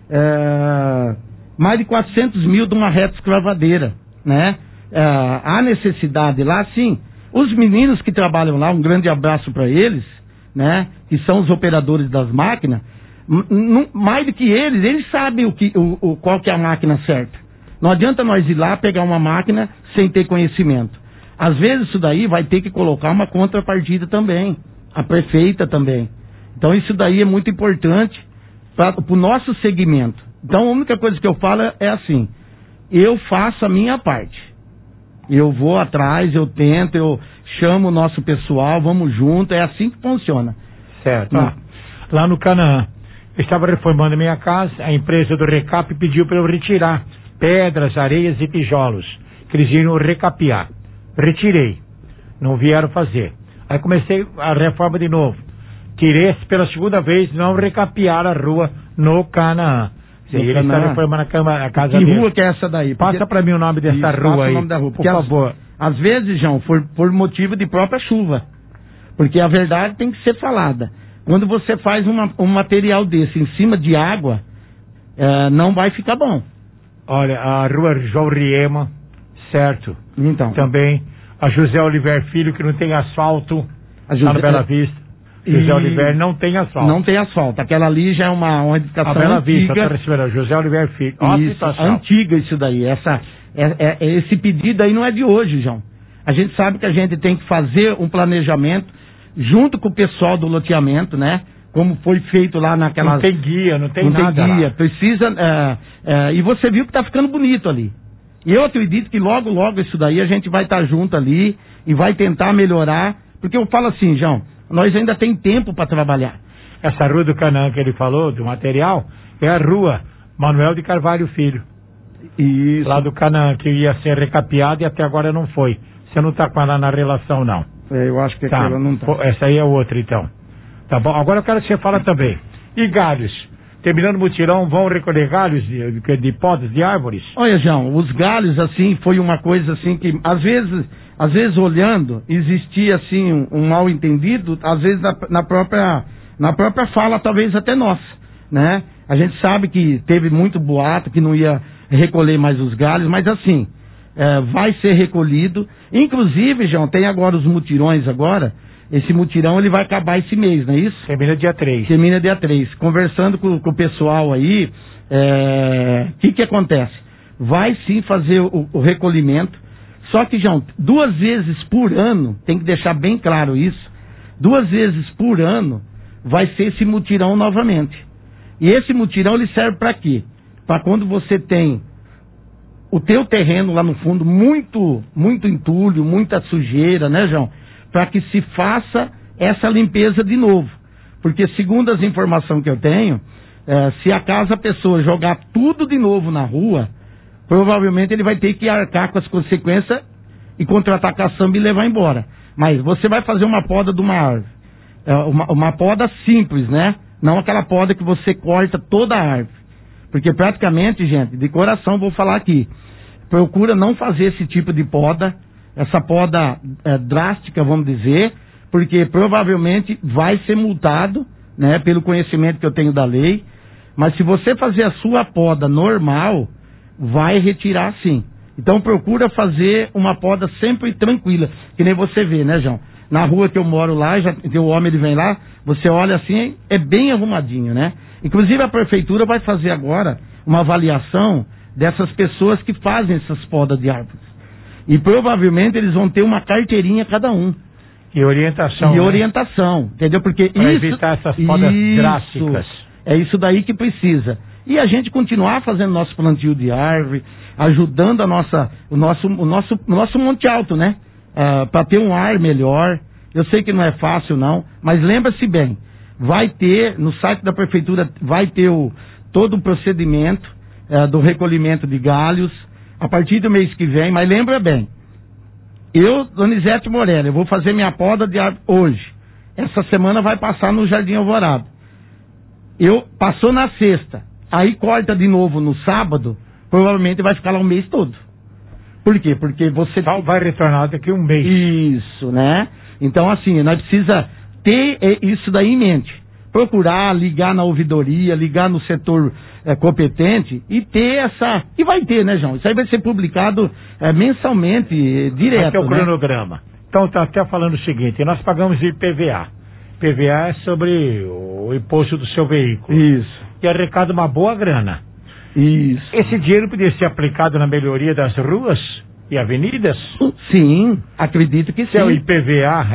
mais de 400 mil de uma reta escravadeira, né? Há necessidade lá, sim. Os meninos que trabalham lá, um grande abraço para eles, né? Que são os operadores das máquinas, mais do que eles sabem qual que é a máquina certa. Não adianta nós ir lá pegar uma máquina sem ter conhecimento. Às vezes isso daí vai ter que colocar uma contrapartida também, a prefeita também. Então isso daí é muito importante para o nosso segmento. Então a única coisa que eu falo é assim, eu faço a minha parte. Eu vou atrás, eu tento, eu chamo o nosso pessoal, vamos junto, é assim que funciona. Certo. Lá no Canaã, eu estava reformando a minha casa, a empresa do Recap pediu para eu retirar pedras, areias e tijolos, que eles iam recapear. Retirei, não vieram fazer. Aí comecei a reforma de novo. Tirei pela segunda vez, não recapear a rua no Canaã. E ele está reformando a casa que dele. Rua que é essa daí? Passa para mim o nome dessa rua aí, o nome da rua, por favor. Às vezes, João, por motivo de própria chuva. Porque a verdade tem que ser falada. Quando você faz um material desse em cima de água, não vai ficar bom. Olha, a rua João Riema, certo. Então. Também a José Oliver Filho, que não tem asfalto, lá no Bela Vista. José Oliver não tem asfalto. Não tem asfalto. Aquela ali já é uma edificação a Bela Vista, antiga. José Oliver Filho. Isso, antiga isso daí. Esse pedido aí não é de hoje, João. A gente sabe que a gente tem que fazer um planejamento junto com o pessoal do loteamento, né? Como foi feito lá naquela... Não tem guia, não tem nada. Não tem guia. Lá. Precisa... e você viu que tá ficando bonito ali. E eu acredito que logo, logo isso daí a gente vai estar junto ali e vai tentar melhorar. Porque eu falo assim, João, nós ainda tem tempo para trabalhar. Essa rua do Canaã que ele falou, do material, é a rua Manuel de Carvalho Filho. Isso. Lá do Canaã, que ia ser recapeada e até agora não foi. Você não está com ela na relação, não. Eu acho que aquela não está. Essa aí é outra, então. Tá bom? Agora eu quero que você fale também. E galhos? Terminando o mutirão, vão recolher galhos de podas de árvores? Olha, João, os galhos, assim, foi uma coisa assim que, às vezes olhando, existia, assim, um mal entendido, às vezes na própria fala, talvez até nossa, né? A gente sabe que teve muito boato, que não ia recolher mais os galhos, mas assim, vai ser recolhido. Inclusive, João, tem agora os mutirões agora. Esse mutirão ele vai acabar esse mês, não é isso? Termina dia 3. Termina dia 3. Conversando com o pessoal aí, que acontece? Vai sim fazer o recolhimento. Só que, João, 2 vezes por ano, tem que deixar bem claro isso, 2 vezes por ano vai ser esse mutirão novamente. E esse mutirão ele serve para quê? Para quando você tem o teu terreno lá no fundo muito entulho, muita sujeira, né, João? Para que se faça essa limpeza de novo. Porque segundo as informações que eu tenho, se a pessoa jogar tudo de novo na rua, provavelmente ele vai ter que arcar com as consequências e contratar caçamba e levar embora. Mas você vai fazer uma poda de uma árvore. Uma poda simples, né? Não aquela poda que você corta toda a árvore. Porque praticamente, gente, de coração vou falar aqui, procura não fazer esse tipo de poda, essa poda drástica, vamos dizer, porque provavelmente vai ser multado, né, pelo conhecimento que eu tenho da lei. Mas se você fazer a sua poda normal, vai retirar sim. Então procura fazer uma poda sempre tranquila, que nem você vê, né, João? Na rua que eu moro lá, o homem ele vem lá, você olha assim, é bem arrumadinho, né? Inclusive a prefeitura vai fazer agora uma avaliação dessas pessoas que fazem essas podas de árvores. E provavelmente eles vão ter uma carteirinha cada um. E orientação. E orientação, entendeu? Porque para evitar essas podas drásticas. É isso daí que precisa. E a gente continuar fazendo nosso plantio de árvore, ajudando o nosso Monte Alto, né? Para ter um ar melhor. Eu sei que não é fácil não, mas lembra-se bem, vai ter, no site da prefeitura, vai ter todo o procedimento do recolhimento de galhos, a partir do mês que vem, mas lembra bem, eu, Donizete Morelli, eu vou fazer minha poda de árvore hoje. Essa semana vai passar no Jardim Alvorada. Passou na sexta, aí corta de novo no sábado, provavelmente vai ficar lá o mês todo. Por quê? Porque você... vai retornar daqui um mês. Isso, né? Então, assim, nós precisamos ter isso daí em mente. procurar, ligar na ouvidoria, ligar no setor competente e ter essa... E vai ter, né, João? Isso aí vai ser publicado mensalmente, direto, aqui é o cronograma. Então, tá até falando o seguinte, nós pagamos IPVA. IPVA é sobre o imposto do seu veículo. Isso. E arrecada uma boa grana. Isso. Esse dinheiro poderia ser aplicado na melhoria das ruas e avenidas? Sim, acredito que sim. Se é o IPVA,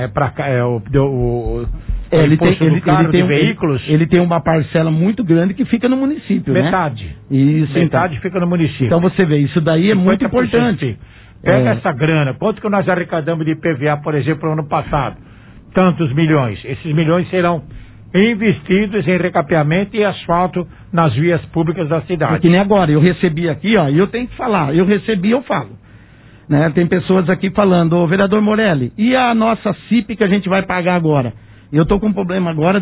veículos. Ele tem uma parcela muito grande que fica no município, metade. Né? Isso, metade então. Fica no município. Então você vê, isso daí é muito importante. Pega essa grana, quanto que nós arrecadamos de IPVA, por exemplo, no ano passado? Tantos milhões. Esses milhões serão investidos em recapeamento e asfalto nas vias públicas da cidade. É que nem agora, eu recebi aqui, ó, e eu tenho que falar, eu recebi, eu falo. Né? Tem pessoas aqui falando, ô vereador Morelli, e a nossa CIP que a gente vai pagar agora? Eu tô com um problema agora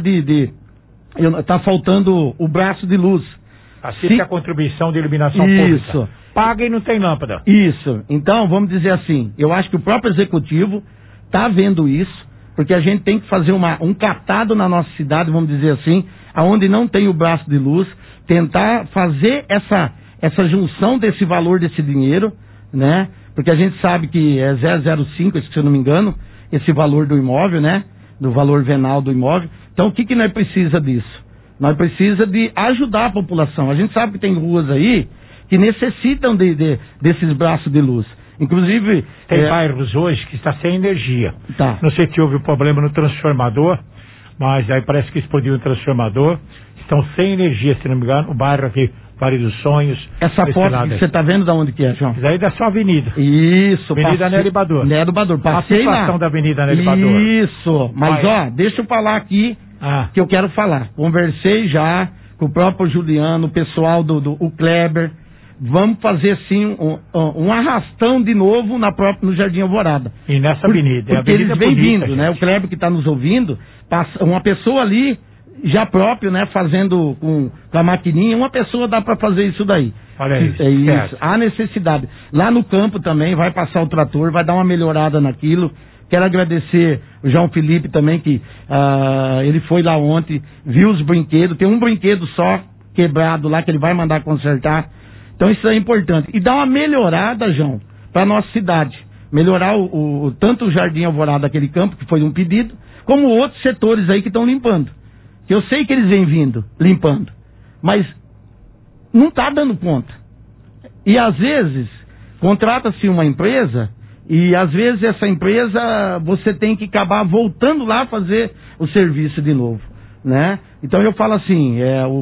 tá faltando o braço de luz. A CIP é a contribuição de iluminação pública. Isso. Paga e não tem lâmpada. Isso. Então, vamos dizer assim, eu acho que o próprio executivo tá vendo isso, porque a gente tem que fazer um catado na nossa cidade, vamos dizer assim, aonde não tem o braço de luz, tentar fazer essa junção desse valor desse dinheiro, né? Porque a gente sabe que é 0,05, se eu não me engano, esse valor do imóvel, né? Do valor venal do imóvel. Então, o que nós precisa disso? Nós precisamos de ajudar a população. A gente sabe que tem ruas aí que necessitam desses braços de luz. Inclusive... Tem bairros hoje que está sem energia. Tá. Não sei se houve um problema no transformador, mas aí parece que explodiu o transformador. Estão sem energia, se não me engano. O bairro aqui, Vale dos Sonhos. Essa foto que você está vendo de onde que é, João? Isso aí é só a avenida. Isso. Avenida Nélio Bador. Nélio Bador. Passei lá. A situação da Avenida Nélio Bador. Isso. Mas, ó, deixa eu falar aqui que eu quero falar. Conversei já com o próprio Juliano, o pessoal o Kleber. Vamos fazer, sim, um arrastão de novo no Jardim Alvorada. E nessa avenida. Porque eles vêm vindo, né? O Kleber que está nos ouvindo, uma pessoa ali, já próprio, né? Fazendo com a maquininha, uma pessoa dá para fazer isso daí. Olha isso. É isso. Há necessidade. Lá no campo também, vai passar o trator, vai dar uma melhorada naquilo. Quero agradecer o João Felipe também, que ele foi lá ontem, viu os brinquedos, tem um brinquedo só quebrado lá que ele vai mandar consertar. Então isso é importante. E dá uma melhorada, João, para a nossa cidade. Melhorar tanto o Jardim Alvorada, aquele campo, que foi um pedido, como outros setores aí que estão limpando. Que eu sei que eles vêm vindo, limpando. Mas não está dando conta. E às vezes, contrata-se uma empresa, e às vezes essa empresa, você tem que acabar voltando lá fazer o serviço de novo, né? Então eu falo assim,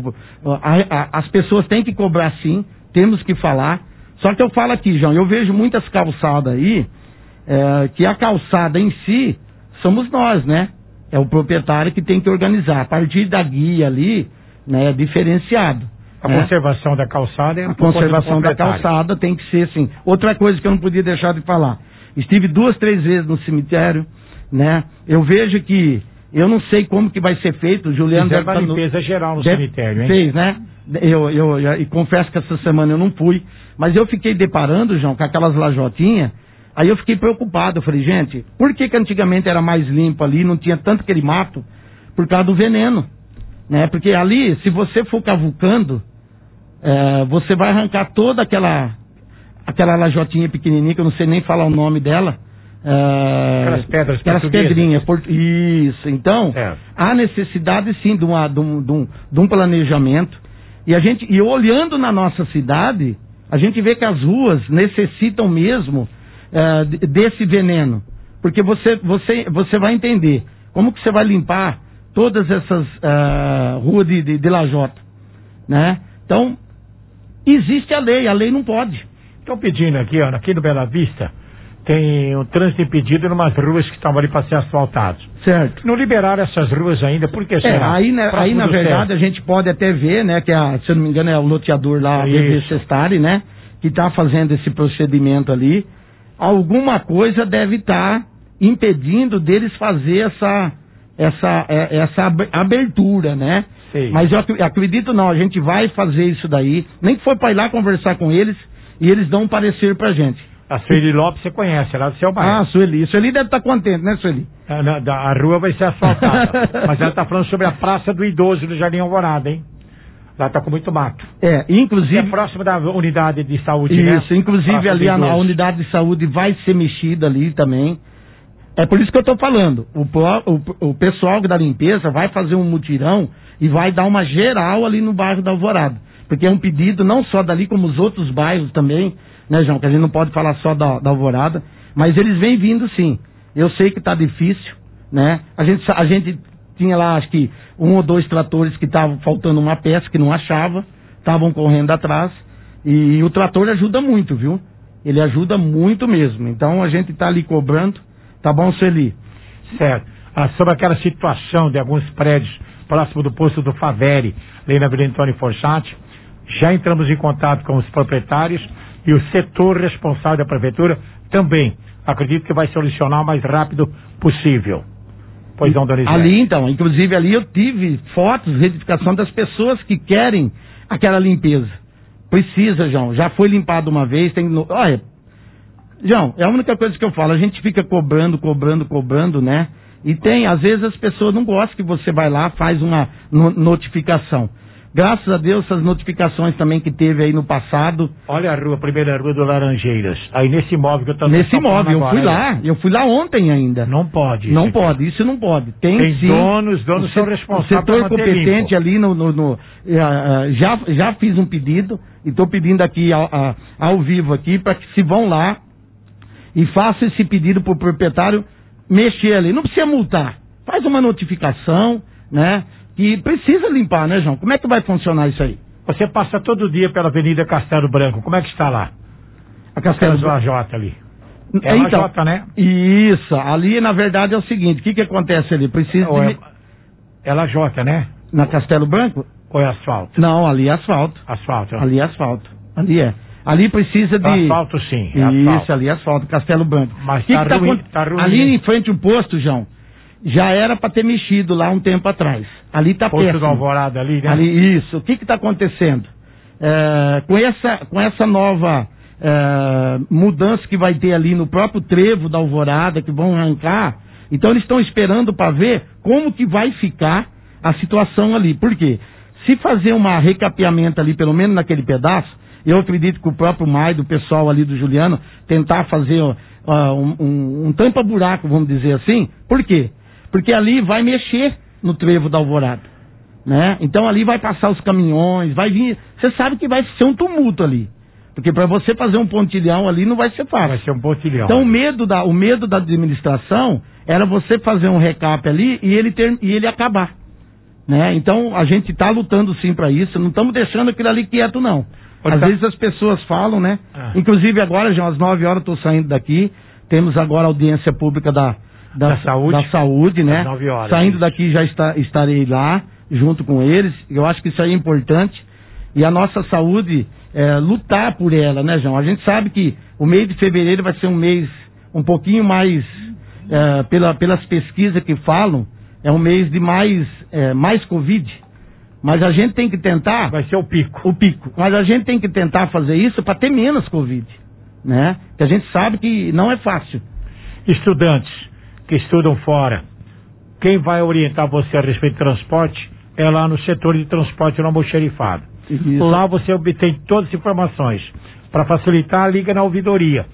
as pessoas têm que cobrar sim, temos que falar. Só que eu falo aqui, João, eu vejo muitas calçadas aí, que a calçada em si, somos nós, né? É o proprietário que tem que organizar. A partir da guia ali, né, é diferenciado. A conservação da calçada é a conservação da calçada tem que ser assim. Outra coisa que eu não podia deixar de falar. Estive 2, 3 vezes no cemitério, né? Eu vejo que, eu não sei como que vai ser feito, o Juliano deve estar limpeza geral no cemitério, hein? Fez, né? E confesso que essa semana eu não fui, mas eu fiquei deparando, João, com aquelas lajotinhas, aí eu fiquei preocupado, eu falei, gente, por que antigamente era mais limpo ali, não tinha tanto aquele mato? Por causa do veneno, né? Porque ali, se você for cavucando, você vai arrancar toda aquela lajotinha pequenininha, que eu não sei nem falar o nome dela, aquelas pedras, aquelas pedrinhas. Isso, então, há necessidade sim de um planejamento. E olhando na nossa cidade, a gente vê que as ruas necessitam mesmo desse veneno. Porque você vai entender como que você vai limpar todas essas ruas de lajota, né? Então, existe a lei não pode. Estão pedindo aqui no Bela Vista, tem um trânsito impedido em umas ruas que estavam ali para ser asfaltadas. Certo. Não liberaram essas ruas ainda, por que será? Aí na verdade, a gente pode até ver, né, que se eu não me engano é o loteador lá, a Sestari, né, que está fazendo esse procedimento ali. Alguma coisa deve estar impedindo deles fazer essa abertura, né? Sim. Mas eu acredito não, a gente vai fazer isso daí, nem que for para ir lá conversar com eles, e eles dão um parecer pra gente. A Sueli Lopes você conhece, lá do seu bairro. Ah, Sueli. Sueli deve estar contente, né, Sueli? A rua vai ser asfaltada. Mas ela está falando sobre a Praça do Idoso do Jardim Alvorada, hein? Lá está com muito mato. Inclusive... É próximo da unidade de saúde, isso, né? Inclusive ali a unidade de saúde vai ser mexida ali também. É por isso que eu estou falando. O pessoal da limpeza vai fazer um mutirão e vai dar uma geral ali no bairro da Alvorada. Porque é um pedido não só dali, como os outros bairros também, né, João? Que a gente não pode falar só da Alvorada, mas eles vêm vindo sim. Eu sei que está difícil, né? A gente tinha lá, acho que 1 ou 2 tratores que estavam faltando uma peça que não achava, estavam correndo atrás, e o trator ajuda muito, viu? Ele ajuda muito mesmo. Então a gente está ali cobrando, tá bom, Sueli? Certo. Sobre aquela situação de alguns prédios próximo do posto do Faveri, ali na Avenida Antônio Forchatti, já entramos em contato com os proprietários e o setor responsável da prefeitura também. Acredito que vai solucionar o mais rápido possível. Pois não, Donizete? Ali, então, inclusive ali eu tive fotos, retificação das pessoas que querem aquela limpeza. Precisa, João. Já foi limpado uma vez, olha, João, é a única coisa que eu falo, a gente fica cobrando, né? E às vezes as pessoas não gostam que você vai lá, faz uma notificação. Graças a Deus, essas notificações também que teve aí no passado. Olha a rua, primeira rua do Laranjeiras. Aí nesse imóvel que eu estou Nesse imóvel, eu fui lá ontem ainda. Não pode. Não pode, isso não pode. Tem sim. Donos são responsáveis. O setor competente ali já fiz um pedido e estou pedindo aqui ao vivo aqui para que se vão lá e façam esse pedido para o proprietário mexer ali. Não precisa multar. Faz uma notificação, né? Que precisa limpar, né, João? Como é que vai funcionar isso aí? Você passa todo dia pela Avenida Castelo Branco. Como é que está lá? A Castelo do AJ ali. É então, AJ, né? Isso. Ali, na verdade, é o seguinte. O que acontece ali? Precisa É AJ, né? Na Castelo Branco? Ou é asfalto? Não, ali é asfalto. Asfalto. Ali é asfalto. Ali é. Ali precisa de... Asfalto, sim. Isso, ali é asfalto. Castelo Branco. Mas tá ruim. Ali em frente ao posto, João, já era para ter mexido lá um tempo atrás. Ali está péssimo. Posto do Alvorada ali, né? Isso. O que está acontecendo? Com essa nova mudança que vai ter ali no próprio trevo da Alvorada, que vão arrancar, então eles estão esperando para ver como que vai ficar a situação ali. Por quê? Se fazer um recapeamento ali, pelo menos naquele pedaço, eu acredito que o próprio Maio, do pessoal ali do Juliano, tentar fazer um tampa-buraco, vamos dizer assim. Por quê? Porque ali vai mexer no trevo da Alvorada, né? Então ali vai passar os caminhões, vai vir... Você sabe que vai ser um tumulto ali. Porque para você fazer um pontilhão ali não vai ser fácil. Vai ser um pontilhão. Então o medo da administração era você fazer um recap ali e ele acabar, né? Então a gente está lutando sim para isso, não estamos deixando aquilo ali quieto não. Às vezes as pessoas falam, né? Inclusive agora, já às 9 horas estou saindo daqui, temos agora audiência pública da saúde, né? 9 horas, saindo daqui já estarei lá, junto com eles. Eu acho que isso aí é importante. E a nossa saúde, lutar por ela, né, João? A gente sabe que o mês de fevereiro vai ser um mês um pouquinho mais, pelas pesquisas que falam, é um mês de mais Covid. Mas a gente tem que tentar... Vai ser o pico. O pico. Mas a gente tem que tentar fazer isso para ter menos Covid, né? Que a gente sabe que não é fácil. Estudantes que estudam fora, quem vai orientar você a respeito de transporte é lá no setor de transporte no almoxerifado. Lá você obtém todas as informações. Para facilitar, liga na ouvidoria.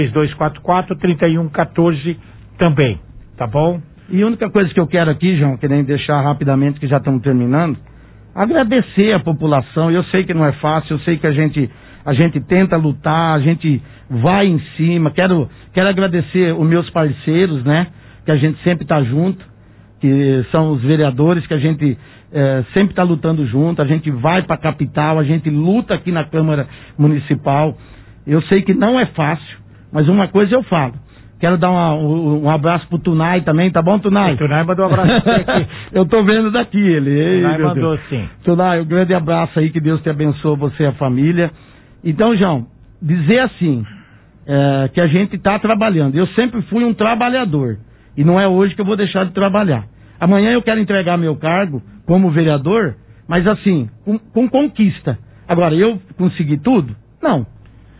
3244-3114 também. Tá bom? E a única coisa que eu quero aqui, João, que nem deixar rapidamente, que já estamos terminando, agradecer a população. Eu sei que não é fácil, eu sei que a gente tenta lutar, a gente vai em cima. Quero agradecer os meus parceiros, né? Que a gente sempre está junto, que são os vereadores, que a gente sempre está lutando junto. A gente vai para a capital, a gente luta aqui na Câmara Municipal. Eu sei que não é fácil, mas uma coisa eu falo. Quero dar um abraço pro Tunai também, tá bom, Tunai? O Tunai mandou um abraço pra você aqui. Eu tô vendo daqui ele. Tunai mandou sim. Tunai, um grande abraço aí, que Deus te abençoe, você e a família. Então, João, dizer assim, que a gente tá trabalhando. Eu sempre fui um trabalhador, e não é hoje que eu vou deixar de trabalhar. Amanhã eu quero entregar meu cargo como vereador, mas assim, com conquista. Agora, eu consegui tudo? Não.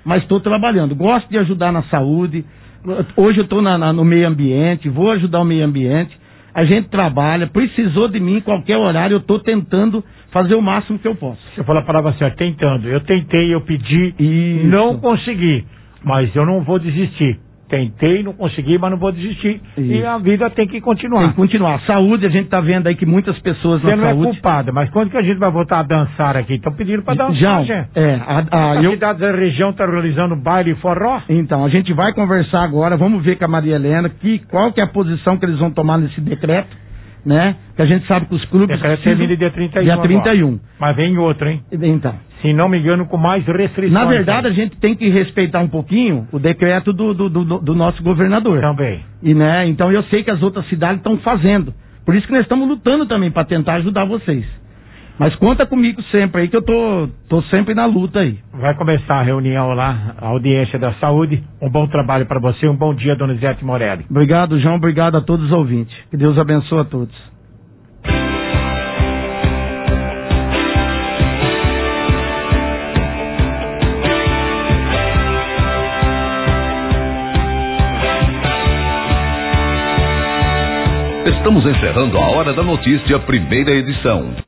mas estou trabalhando. Gosto de ajudar na saúde. Hoje eu estou no meio ambiente, vou ajudar o meio ambiente. A gente trabalha, precisou de mim, qualquer horário, eu estou tentando fazer o máximo que eu posso. Você falou a palavra certa, tentando. Eu tentei, eu pedi, não consegui, mas eu não vou desistir. Tentei, não consegui, mas não vou desistir. Isso. E a vida tem que continuar. Tem que continuar. Saúde, a gente está vendo aí que muitas pessoas Você não saúde... é culpada, mas quando que a gente vai voltar a dançar aqui? Estão pedindo para dançar, gente. As cidades da região estão realizando baile e forró? Então, a gente vai conversar agora, vamos ver com a Maria Helena qual que é a posição que eles vão tomar nesse decreto, né? Que a gente sabe que os clubes... Decreto termina dia 31 Dia 31. Agora. Mas vem outro, hein? Então... Se não me engano, com mais restrições. Na verdade, a gente tem que respeitar um pouquinho o decreto do nosso governador. Também. Né? Então eu sei que as outras cidades estão fazendo. Por isso que nós estamos lutando também para tentar ajudar vocês. Mas conta comigo sempre aí, que eu tô sempre na luta aí. Vai começar a reunião lá, a audiência da saúde. Um bom trabalho para você, um bom dia, dona Zete Morelli. Obrigado, João. Obrigado a todos os ouvintes. Que Deus abençoe a todos. Estamos encerrando a Hora da Notícia, primeira edição.